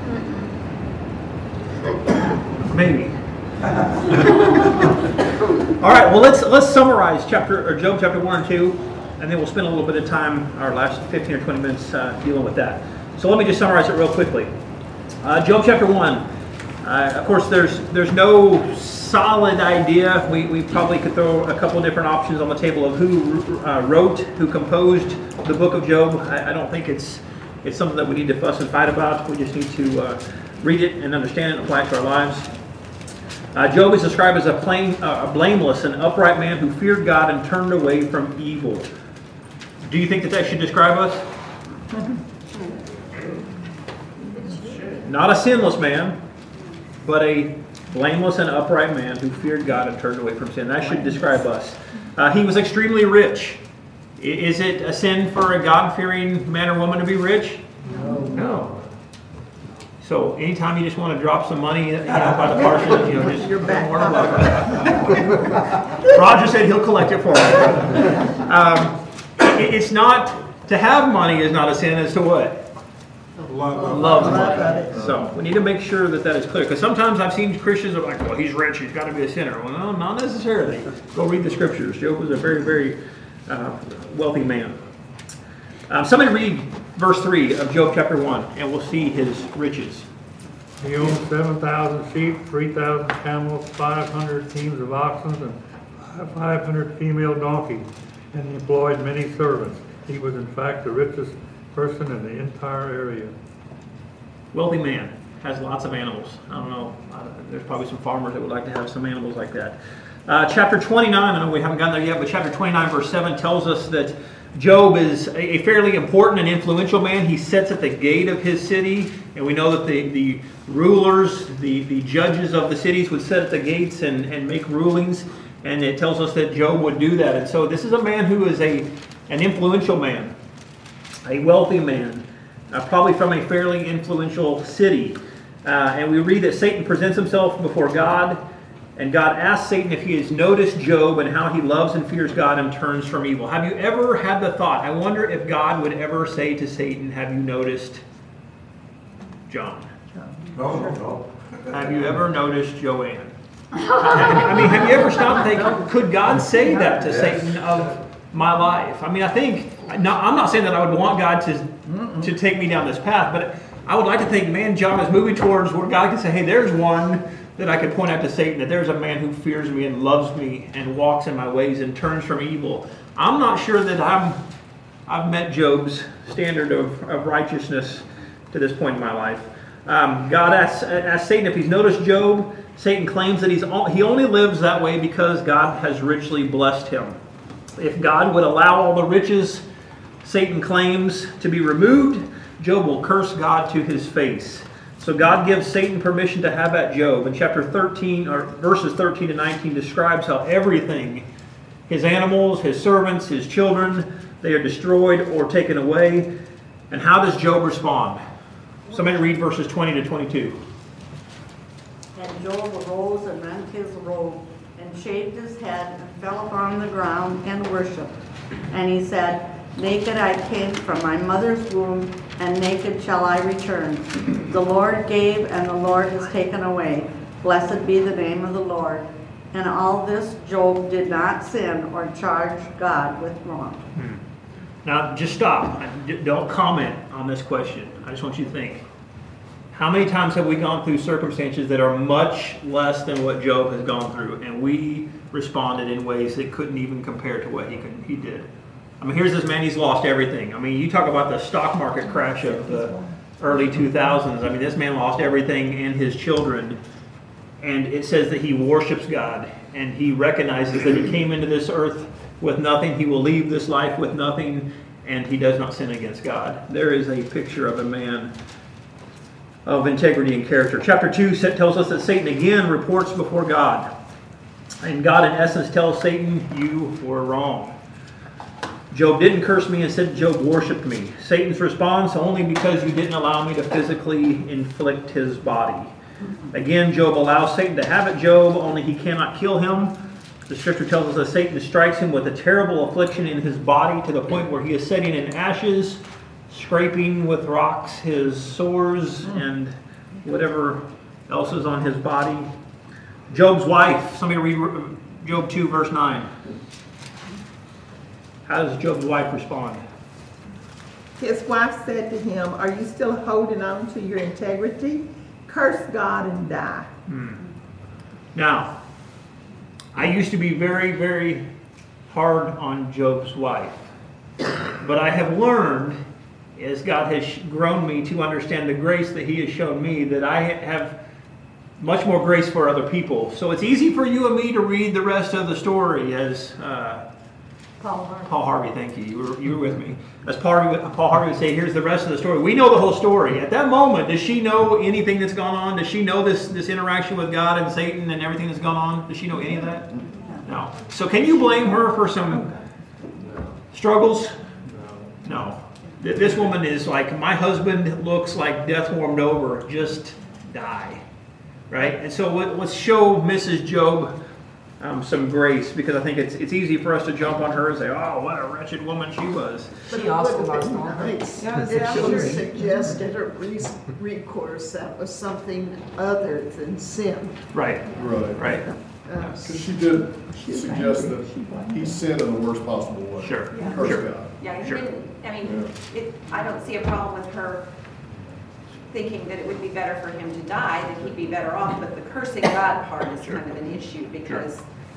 Maybe. All right. Well, let's summarize Job chapter 1 and 2, and then we'll spend a little bit of time, our last 15 or 20 minutes, dealing with that. So let me just summarize it real quickly. Job chapter 1. Of course, there's no solid idea. We probably could throw a couple of different options on the table of who composed the book of Job. I don't think it's something that we need to fuss and fight about. We just need to read it and understand it and apply it to our lives. Job is described as a blameless and upright man who feared God and turned away from evil. Do you think that should describe us? Not a sinless man, but a blameless and upright man who feared God and turned away from sin. That should describe us. He was extremely rich. Is it a sin for a God-fearing man or woman to be rich? No. So anytime you just want to drop some money, by the Parsons, just you're back. Roger said he'll collect it for me. It's not to have money is not a sin. As to what? Love money. So we need to make sure that is clear. Because sometimes I've seen Christians are like, well, he's rich, he's got to be a sinner. Well, no, not necessarily. Go read the scriptures. Job was a very, very wealthy man. Somebody read verse 3 of Job chapter 1, and we'll see his riches. He owned 7,000 sheep, 3,000 camels, 500 teams of oxen, and 500 female donkeys, and he employed many servants. He was in fact the richest person in the entire area. Wealthy man, has lots of animals. I don't know, there's probably some farmers that would like to have some animals like that. Chapter 29, I know we haven't gotten there yet, but chapter 29 verse 7 tells us that Job is a fairly important and influential man. He sits at the gate of his city, and we know that the rulers, the judges of the cities would sit at the gates and make rulings, and it tells us that Job would do that. And so this is a man who is an influential man, a wealthy man, probably from a fairly influential city. And we read that Satan presents himself before God, and God asks Satan if he has noticed Job and how he loves and fears God and turns from evil. Have you ever had the thought, I wonder if God would ever say to Satan, have you noticed John? No. Have you ever noticed Joanne? I mean, have you ever stopped and think, could God say that to Satan of my life? I mean, I think, I'm not saying that I would want God to take me down this path, but I would like to think, man, John is moving towards where God can say, hey, there's one that I could point out to Satan, that there's a man who fears me and loves me and walks in my ways and turns from evil. I'm not sure that I've met Job's standard of righteousness to this point in my life. God asks Satan if he's noticed Job. Satan claims that he only lives that way because God has richly blessed him. If God would allow all the riches Satan claims to be removed, Job will curse God to his face. So God gives Satan permission to have at Job. And chapter 13, or verses 13 to 19, describes how everything, his animals, his servants, his children, they are destroyed or taken away. And how does Job respond? Somebody read verses 20 to 22. And Job arose and rent his robe, and shaved his head, and fell upon the ground, and worshipped. And he said, naked I came from my mother's womb, and naked shall I return. The Lord gave, and the Lord has taken away. Blessed be the name of the Lord. And all this Job did not sin or charge God with wrong. Now, just stop. Don't comment on this question. I just want you to think. How many times have we gone through circumstances that are much less than what Job has gone through, and we responded in ways that couldn't even compare to what he did? I mean, here's this man, he's lost everything. I mean, you talk about the stock market crash of early 2000s. I mean, this man lost everything and his children. And it says that he worships God, and he recognizes that he came into this earth with nothing. He will leave this life with nothing, and he does not sin against God. There is a picture of a man of integrity and character. Chapter 2 tells us that Satan again reports before God. And God, in essence, tells Satan, you were wrong. Job didn't curse me, instead Job worshipped me. Satan's response, only because you didn't allow me to physically inflict his body. Again, Job allows Satan to have it, Job, only he cannot kill him. The scripture tells us that Satan strikes him with a terrible affliction in his body to the point where he is sitting in ashes, scraping with rocks his sores and whatever else is on his body. Job's wife, somebody read Job 2 verse 9. How does Job's wife respond? His wife said to him, are you still holding on to your integrity? Curse God and die. Now, I used to be very, very hard on Job's wife. But I have learned, as God has grown me to understand the grace that he has shown me, that I have much more grace for other people. So it's easy for you and me to read the rest of the story as Paul Harvey. Paul Harvey, thank you. You were with me. As Paul Harvey would say, here's the rest of the story. We know the whole story. At that moment, does she know anything that's gone on? Does she know this interaction with God and Satan and everything that's gone on? Does she know any of that? No. So can you blame her for some struggles? No. This woman is like, my husband looks like death warmed over. Just die. Right? And so let's show Mrs. Job some grace, because I think it's easy for us to jump on her and say, oh, what a wretched woman she was. She also lost all her. If she suggested a recourse, that was something other than sin. Right. Right. Because she did suggest that he sinned in the worst possible way. Sure. Yeah. Curse Sure. God. Yeah, he didn't, I mean, I don't see a problem with her thinking that it would be better for him to die, that he'd be better off, but the cursing God part is kind of an issue because,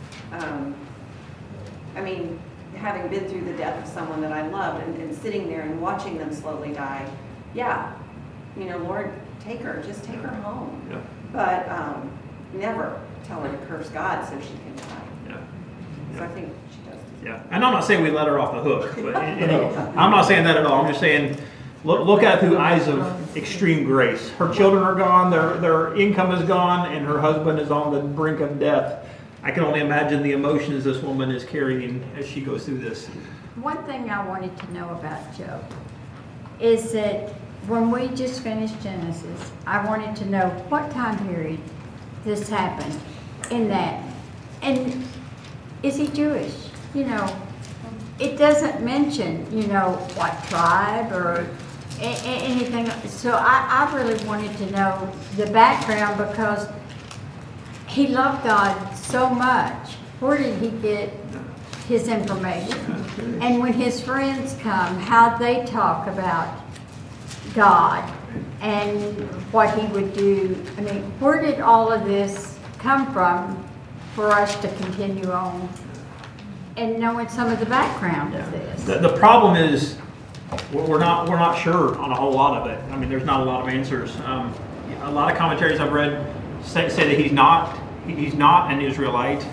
I mean, having been through the death of someone that I loved and sitting there and watching them slowly die, yeah, you know, Lord, take her, just take her home. Yeah. But never tell her to curse God so she can die. Yeah. So I think she does. Yeah. And I'm not saying we let her off the hook, but I'm not saying that at all. I'm just saying, look at it through eyes of extreme grace. Her children are gone, their income is gone, and her husband is on the brink of death. I can only imagine the emotions this woman is carrying as she goes through this. One thing I wanted to know about Job is that when we just finished Genesis, I wanted to know what time period this happened in that. And is he Jewish? You know, it doesn't mention, you know, what tribe or anything. So I really wanted to know the background because he loved God so much. Where did he get his information? And when his friends come, how they talk about God and what he would do. I mean, where did all of this come from for us to continue on and knowing some of the background of this? The problem is we're not sure on a whole lot of it. I mean, there's not a lot of answers. A lot of commentaries I've read say that he's not an Israelite.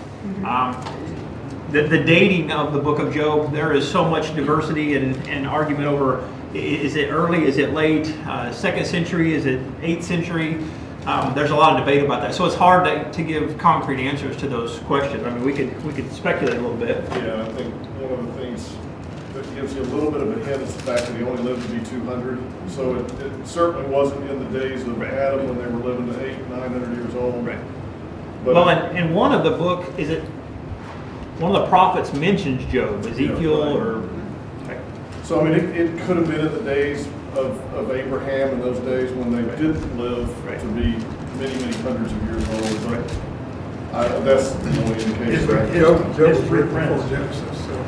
The dating of the book of Job, there is so much diversity and argument over, is it early, is it late, 2nd century, is it 8th century? There's a lot of debate about that. So it's hard to give concrete answers to those questions. I mean, we could speculate a little bit. Yeah, I think one of the things that gives you a little bit of a hint is the fact that he only lived to be 200. So it certainly wasn't in the days of Adam when they were living to 800, 900 years old. Right. But Well, and one of the book, is it, one of the prophets mentions Job, Ezekiel or... So, I mean, it could have been in the days of Abraham in those days when they didn't live to be many, many hundreds of years old. But that's the only indication. Job was written before Genesis, so.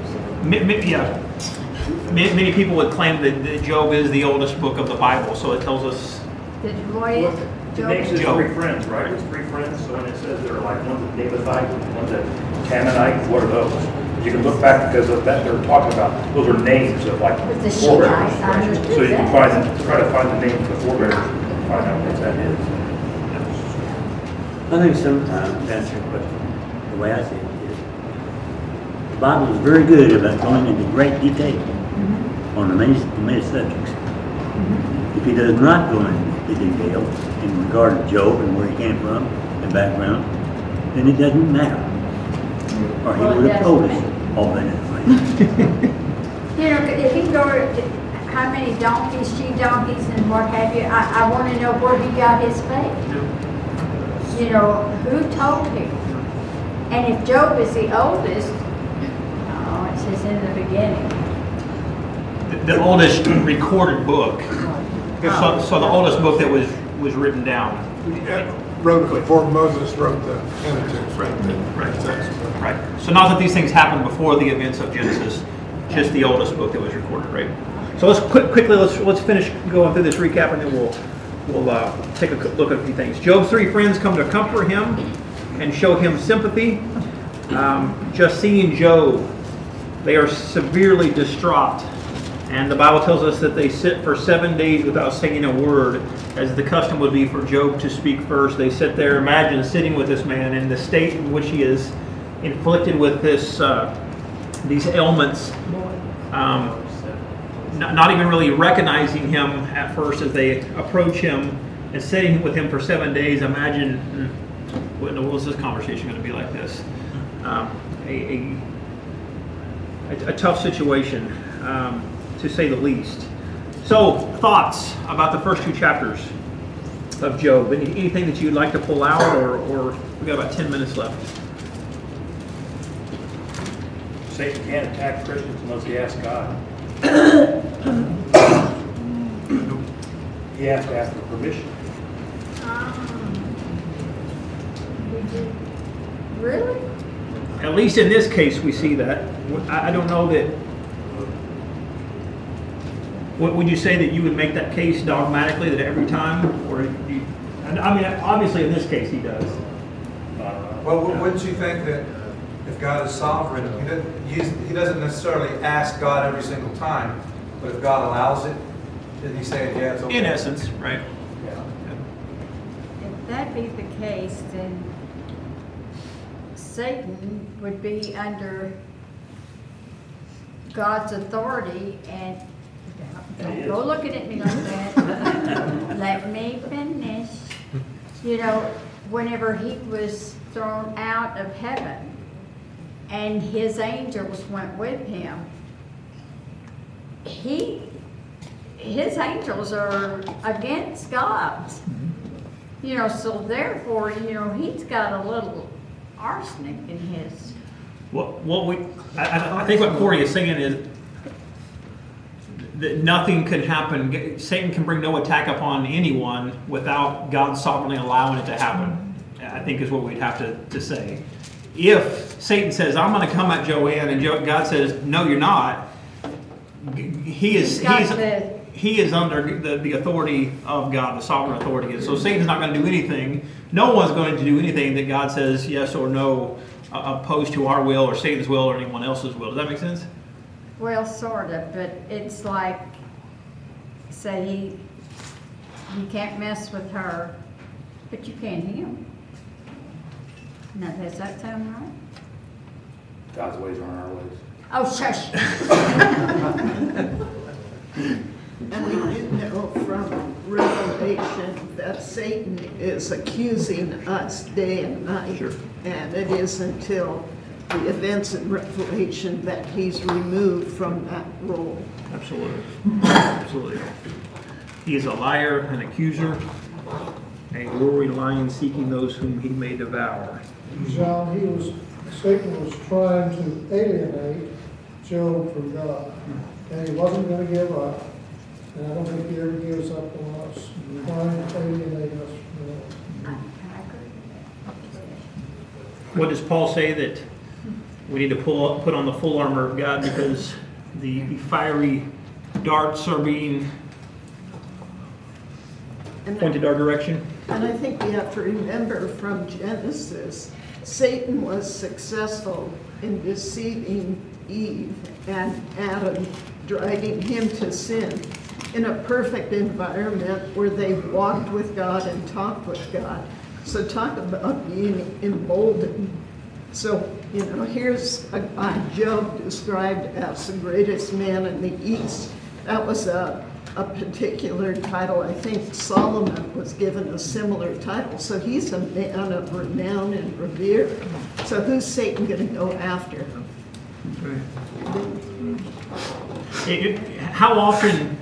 Many people would claim that Job is the oldest book of the Bible, so it tells us... Did Roy... It names his three friends, right? His three friends, so when it says they're like one's a Davidite, one's a Canaanite, what are those? You can look back because of that they're talking about, those are names of like With the forebears. Shemites, I understood So you can that. try to find the name of the forebears and find out what that is. I think sometimes that's the way I see it is, the Bible is very good about going into great detail on the many subjects. If he does not go into detail in regard to Job and where he came from and background, then it doesn't matter. Or he would have told us all that information. You know, if he go to how many donkeys, she-donkeys and what have you, I want to know where he got his faith. You know, who told him? And if Job is the oldest, oh, it says in the beginning. The oldest recorded book. So the oldest book that was written down. Wrote before Moses wrote the Pentateuch. Right. So not that these things happened before the events of Genesis, just the oldest book that was recorded, right? So let's quickly let's finish going through this recap, and then we'll take a look at a few things. Job's three friends come to comfort him and show him sympathy. Just seeing Job, they are severely distraught. And the Bible tells us that they sit for 7 days without saying a word, as the custom would be for Job to speak first. They sit there, imagine sitting with this man in the state in which he is inflicted with these ailments, not even really recognizing him at first as they approach him and sitting with him for 7 days. Imagine, what in the world is this conversation going to be like this? A tough situation, to say the least. So, thoughts about the first two chapters of Job? Anything that you'd like to pull out, or we've got about 10 minutes left? Satan can't attack Christians unless he asks God. He has to ask for permission. Really? At least in this case, we see that. I don't know that. Would you say that you would make that case dogmatically that every time, or you, I mean, obviously in this case he does. Well, wouldn't you think that if God is sovereign, he doesn't necessarily ask God every single time, but if God allows it, then he's saying, yeah, it's okay. In essence, right? Yeah. If that be the case, then Satan would be under God's authority, and don't go looking at me like that. Let me finish. You know, whenever he was thrown out of heaven and his angels went with him, his angels are against God's. You know, so therefore, you know, he's got a little arsenic in his. I think what Corey is saying is that nothing can happen. Satan can bring no attack upon anyone without God sovereignly allowing it to happen, I think is what we'd have to say. If Satan says, I'm going to come at Joanne, and God says, no, you're not, he is under the authority of God, the sovereign authority. And so Satan's not going to do anything. No one's going to do anything that God says yes or no, opposed to our will or Satan's will or anyone else's will. Does that make sense? Well, sort of, but it's like, say you can't mess with her, but you can him. Now, does that sound right? God's ways aren't our ways. Oh, shush. And we do know from Revelation that Satan is accusing us day and night. Sure. And it is until the events in Revelation that he's removed from that role. Absolutely. Absolutely. He is a liar, an accuser, a roaring lion seeking those whom he may devour. John, Satan was trying to alienate Job from God, and he wasn't going to give up. And I don't think he ever gives up on us, trying to alienate us from God. What does Paul say that we need to put on the full armor of God because the fiery darts are being pointed our direction? And I think we have to remember from Genesis Satan was successful in deceiving Eve and Adam, driving him to sin in a perfect environment where they walked with God and talked with God. So talk about being emboldened. So, you know, here's a guy, Job, described as the greatest man in the East. That was a particular title. I think Solomon was given a similar title. So he's a man of renown and revere. So who's Satan going to go after? How often,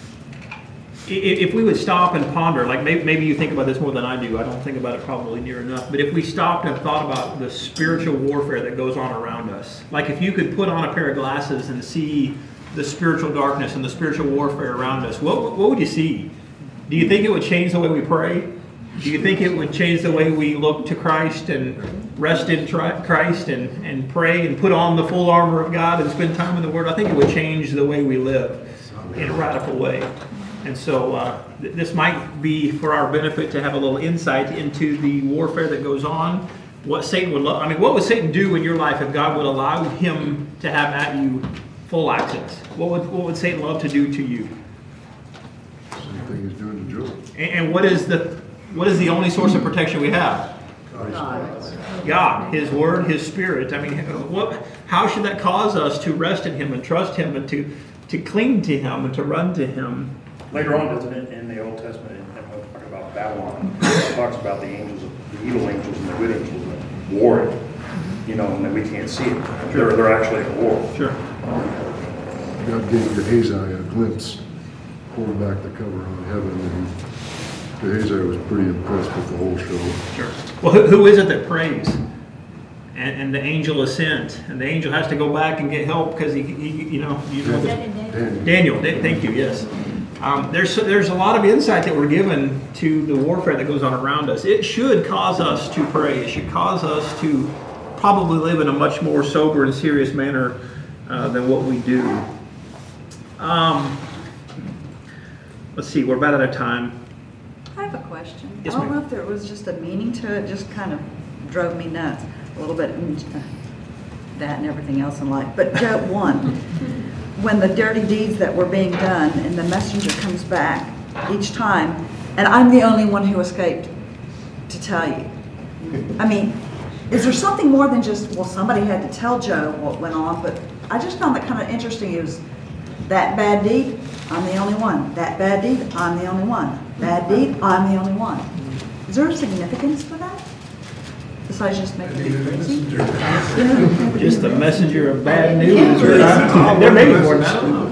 if we would stop and ponder, like maybe you think about this more than I do, I don't think about it probably near enough, but if we stopped and thought about the spiritual warfare that goes on around us, like if you could put on a pair of glasses and see the spiritual darkness and the spiritual warfare around us, what would you see? Do you think it would change the way we pray? Do you think it would change the way we look to Christ and rest in Christ and pray and put on the full armor of God and spend time in the Word? I think it would change the way we live in a radical way. And so this might be for our benefit to have a little insight into the warfare that goes on. What Satan would love. I mean, what would Satan do in your life if God would allow him to have at you full access? What would Satan love to do to you? Same thing he's doing to Job. And what is the only source of protection we have? God, His Word, His Spirit. I mean, how should that cause us to rest in Him and trust Him and to cling to Him and to run to Him? Later on, doesn't it, in the Old Testament, and we'll talk about Babylon, it talks about the angels, the evil angels and the good angels warring, you know, and that we can't see it. They're actually at war. Sure. God gave Gehazi a glimpse, pulled back the cover on heaven, and Gehazi was pretty impressed with the whole show. Sure. Well, who is it that prays? And the angel is sent, and the angel has to go back and get help because Daniel. Thank you. Yes. There's a lot of insight that we're given to the warfare that goes on around us. It should cause us to pray. It should cause us to probably live in a much more sober and serious manner than what we do. Let's see, we're about out of time. I have a question. Yes, I don't ma'am. know if there was just a meaning to it, just kind of drove me nuts a little bit, that and everything else in life. But Job 1, when the dirty deeds that were being done and the messenger comes back each time, and I'm the only one who escaped to tell you. I mean, is there something more than just, well, somebody had to tell Job what went on, but I just found that kind of interesting. It was that bad deed, I'm the only one. That bad deed, I'm the only one. Bad deed, I'm the only one. Is there a significance to that? Besides just making me crazy? Just a messenger of bad news. There may be more than that.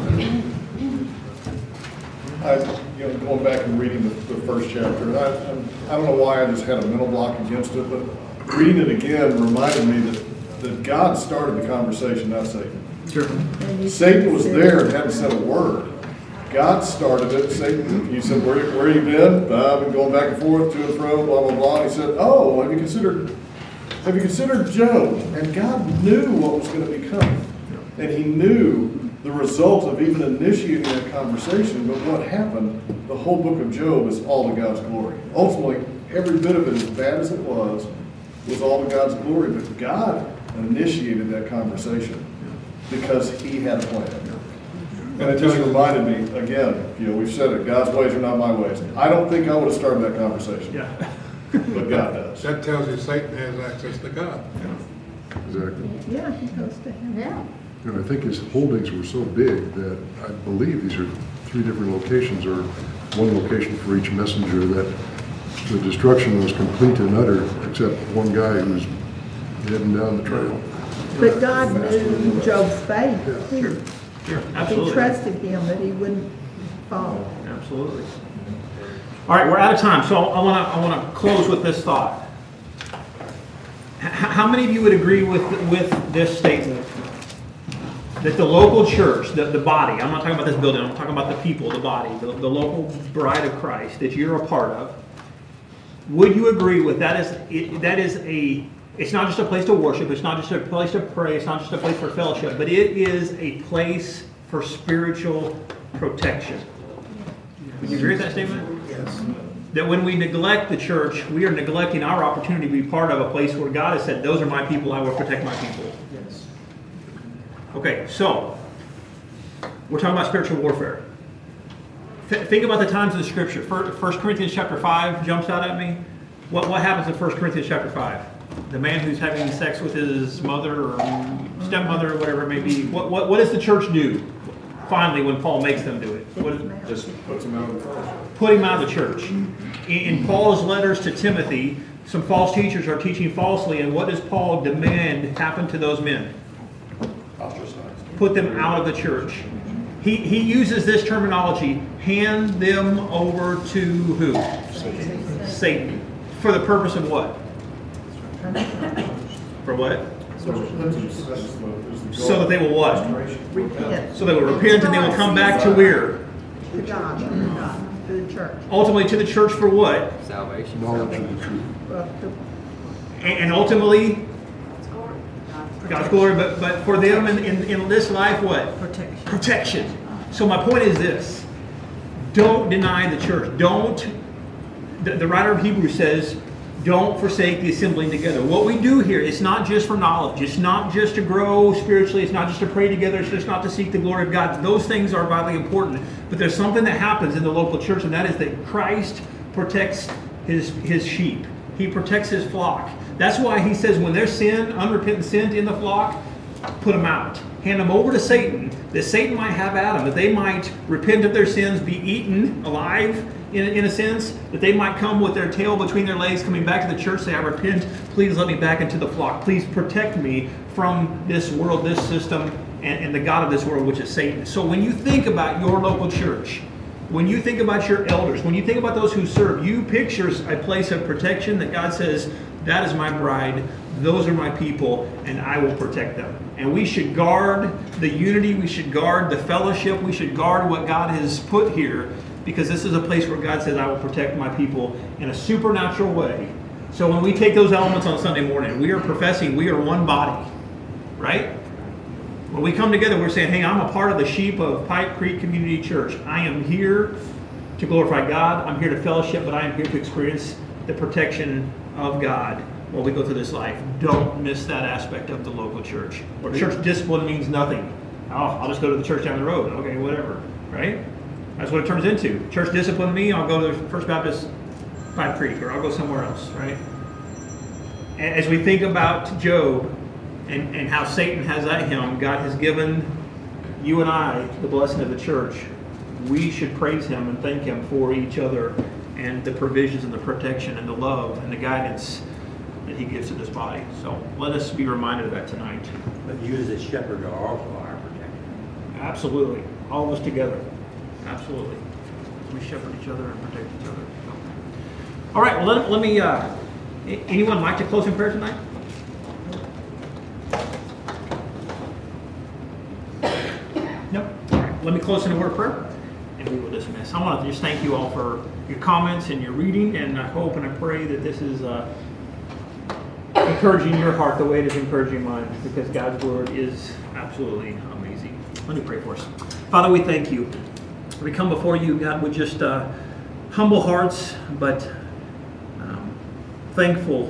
I don't know. Going back and reading the first chapter, I don't know why I just had a mental block against it, but reading it again reminded me that God started the conversation, not Satan. Sure. Satan was there and hadn't said a word. God started it. Satan, he said, where have you been? I've been going back and forth, to and fro, blah, blah, blah. And he said, oh, have you considered Job? And God knew what was going to be coming. And he knew the result of even initiating that conversation. But what happened, the whole book of Job is all to God's glory. Ultimately, every bit of it, as bad as it was all to God's glory. But God initiated that conversation because he had a plan. And it just reminded me, again, we've said it, God's ways are not my ways. I don't think I would have started that conversation. Yeah. But God does. That tells you Satan has access to God. Exactly. Yeah, he goes to him. Yeah. And I think his holdings were so big that I believe these are 3 different locations, or one location for each messenger, that the destruction was complete and utter, except one guy who was heading down the trail. But God knew Job's faith. Yeah. Sure. Sure. Absolutely. He trusted him that he wouldn't fall. Absolutely. All right, we're out of time, so I want to close with this thought. How many of you would agree with this statement? That the local church, the body, I'm not talking about this building, I'm talking about the people, the body, the local bride of Christ that you're a part of. Would you agree with it's not just a place to worship, it's not just a place to pray, it's not just a place for fellowship, but it is a place for spiritual protection. Would you agree with that statement? Yes. that when we neglect the church, we are neglecting our opportunity to be part of a place where God has said, those are my people, I will protect my people. Yes. Okay, so, we're talking about spiritual warfare. Think about the times in the Scripture. 1 Corinthians chapter 5 jumps out at me. What happens in 1 Corinthians chapter 5? The man who's having sex with his mother or stepmother or whatever it may be. What does the church do finally when Paul makes them do it? Just puts him out of the fellowship. Put him out of the church. In Paul's letters to Timothy, some false teachers are teaching falsely, and what does Paul demand happen to those men? Ostracized. Put them out of the church. He uses this terminology, hand them over to who? Satan. For the purpose of what? For what? So that they will what? Repent. So they will repent and they will come back to where? To God, to the church. Ultimately to the church for what? Salvation. Knowledge of the truth. Well, And ultimately, God's glory, but for them in this life, what? Protection. Protection. So my point is this. Don't deny the church. The writer of Hebrews says, don't forsake the assembling together. What we do here, it's not just for knowledge. It's not just to grow spiritually. It's not just to pray together. It's just not to seek the glory of God. Those things are vitally important. But there's something that happens in the local church, and that is that Christ protects his sheep. He protects his flock. That's why he says when there's sin, unrepentant sin in the flock, put them out. Hand them over to Satan, that Satan might have at them, that they might repent of their sins, be eaten alive, in a sense, that they might come with their tail between their legs, coming back to the church, say, I repent, please let me back into the flock. Please protect me from this world, this system, and the God of this world, which is Satan. So when you think about your local church, when you think about your elders, when you think about those who serve, you picture a place of protection that God says, that is my bride, those are my people, and I will protect them. And we should guard the unity, we should guard the fellowship, we should guard what God has put here, because this is a place where God says, I will protect my people in a supernatural way. So when we take those elements on Sunday morning, we are professing we are one body, right? When we come together, we're saying, hey, I'm a part of the sheep of Pipe Creek Community Church. I am here to glorify God. I'm here to fellowship, but I am here to experience the protection of God while we go through this life. Don't miss that aspect of the local church. Or church discipline means nothing. Oh, I'll just go to the church down the road. Okay, whatever, right? That's what it turns into. Church discipline me, I'll go to the First Baptist Pipe Creek, or I'll go somewhere else, right? As we think about Job and how Satan has at him, God has given you and I the blessing of the church. We should praise him and thank him for each other and the provisions and the protection and the love and the guidance that he gives to this body. So let us be reminded of that tonight. But you as a shepherd are also our protector. Absolutely. All of us together. Absolutely. We shepherd each other and protect each other. So. All right, well, let me, anyone like to close in prayer tonight? No? All right, let me close in a word of prayer, and we will dismiss. I want to just thank you all for your comments and your reading, and I hope and I pray that this is encouraging your heart the way it is encouraging mine, because God's Word is absolutely amazing. Let me pray for us. Father, we thank you. We come before you, God, with just humble hearts, but thankful,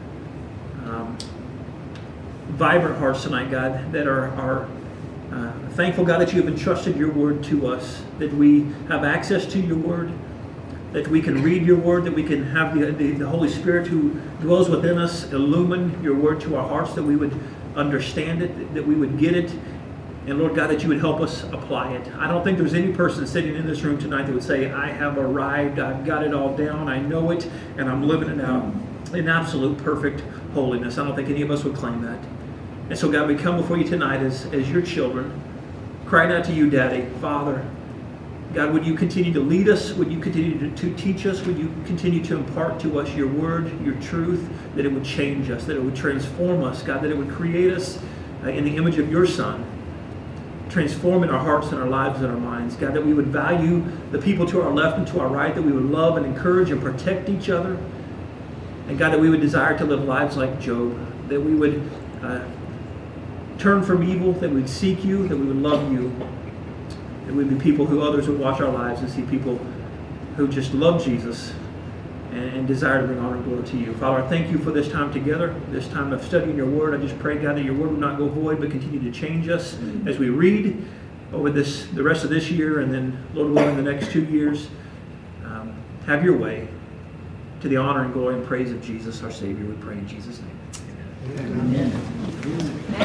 vibrant hearts tonight, God, that are thankful, God, that you have entrusted your word to us, that we have access to your word, that we can read your word, that we can have the Holy Spirit who dwells within us illumine your word to our hearts, that we would understand it, that we would get it, and Lord God, that you would help us apply it. I don't think there's any person sitting in this room tonight that would say, I have arrived, I've got it all down, I know it, and I'm living it out in absolute perfect holiness. I don't think any of us would claim that. And so God, we come before you tonight as your children, crying out to you, Daddy, Father. God, would you continue to lead us? Would you continue to teach us? Would you continue to impart to us your word, your truth, that it would change us, that it would transform us, God, that it would create us in the image of your Son, transform in our hearts and our lives and our minds. God, that we would value the people to our left and to our right, that we would love and encourage and protect each other. And God, that we would desire to live lives like Job, that we would turn from evil, that we would seek you, that we would love you, that we'd be people who others would watch our lives and see people who just love Jesus and desire to bring honor and glory to you. Father, I thank you for this time together, this time of studying your word. I just pray, God, that your word will not go void, but continue to change us as we read over the rest of this year, and then, Lord willing, the next 2 years. Have your way, to the honor and glory and praise of Jesus, our Savior, we pray in Jesus' name. Amen.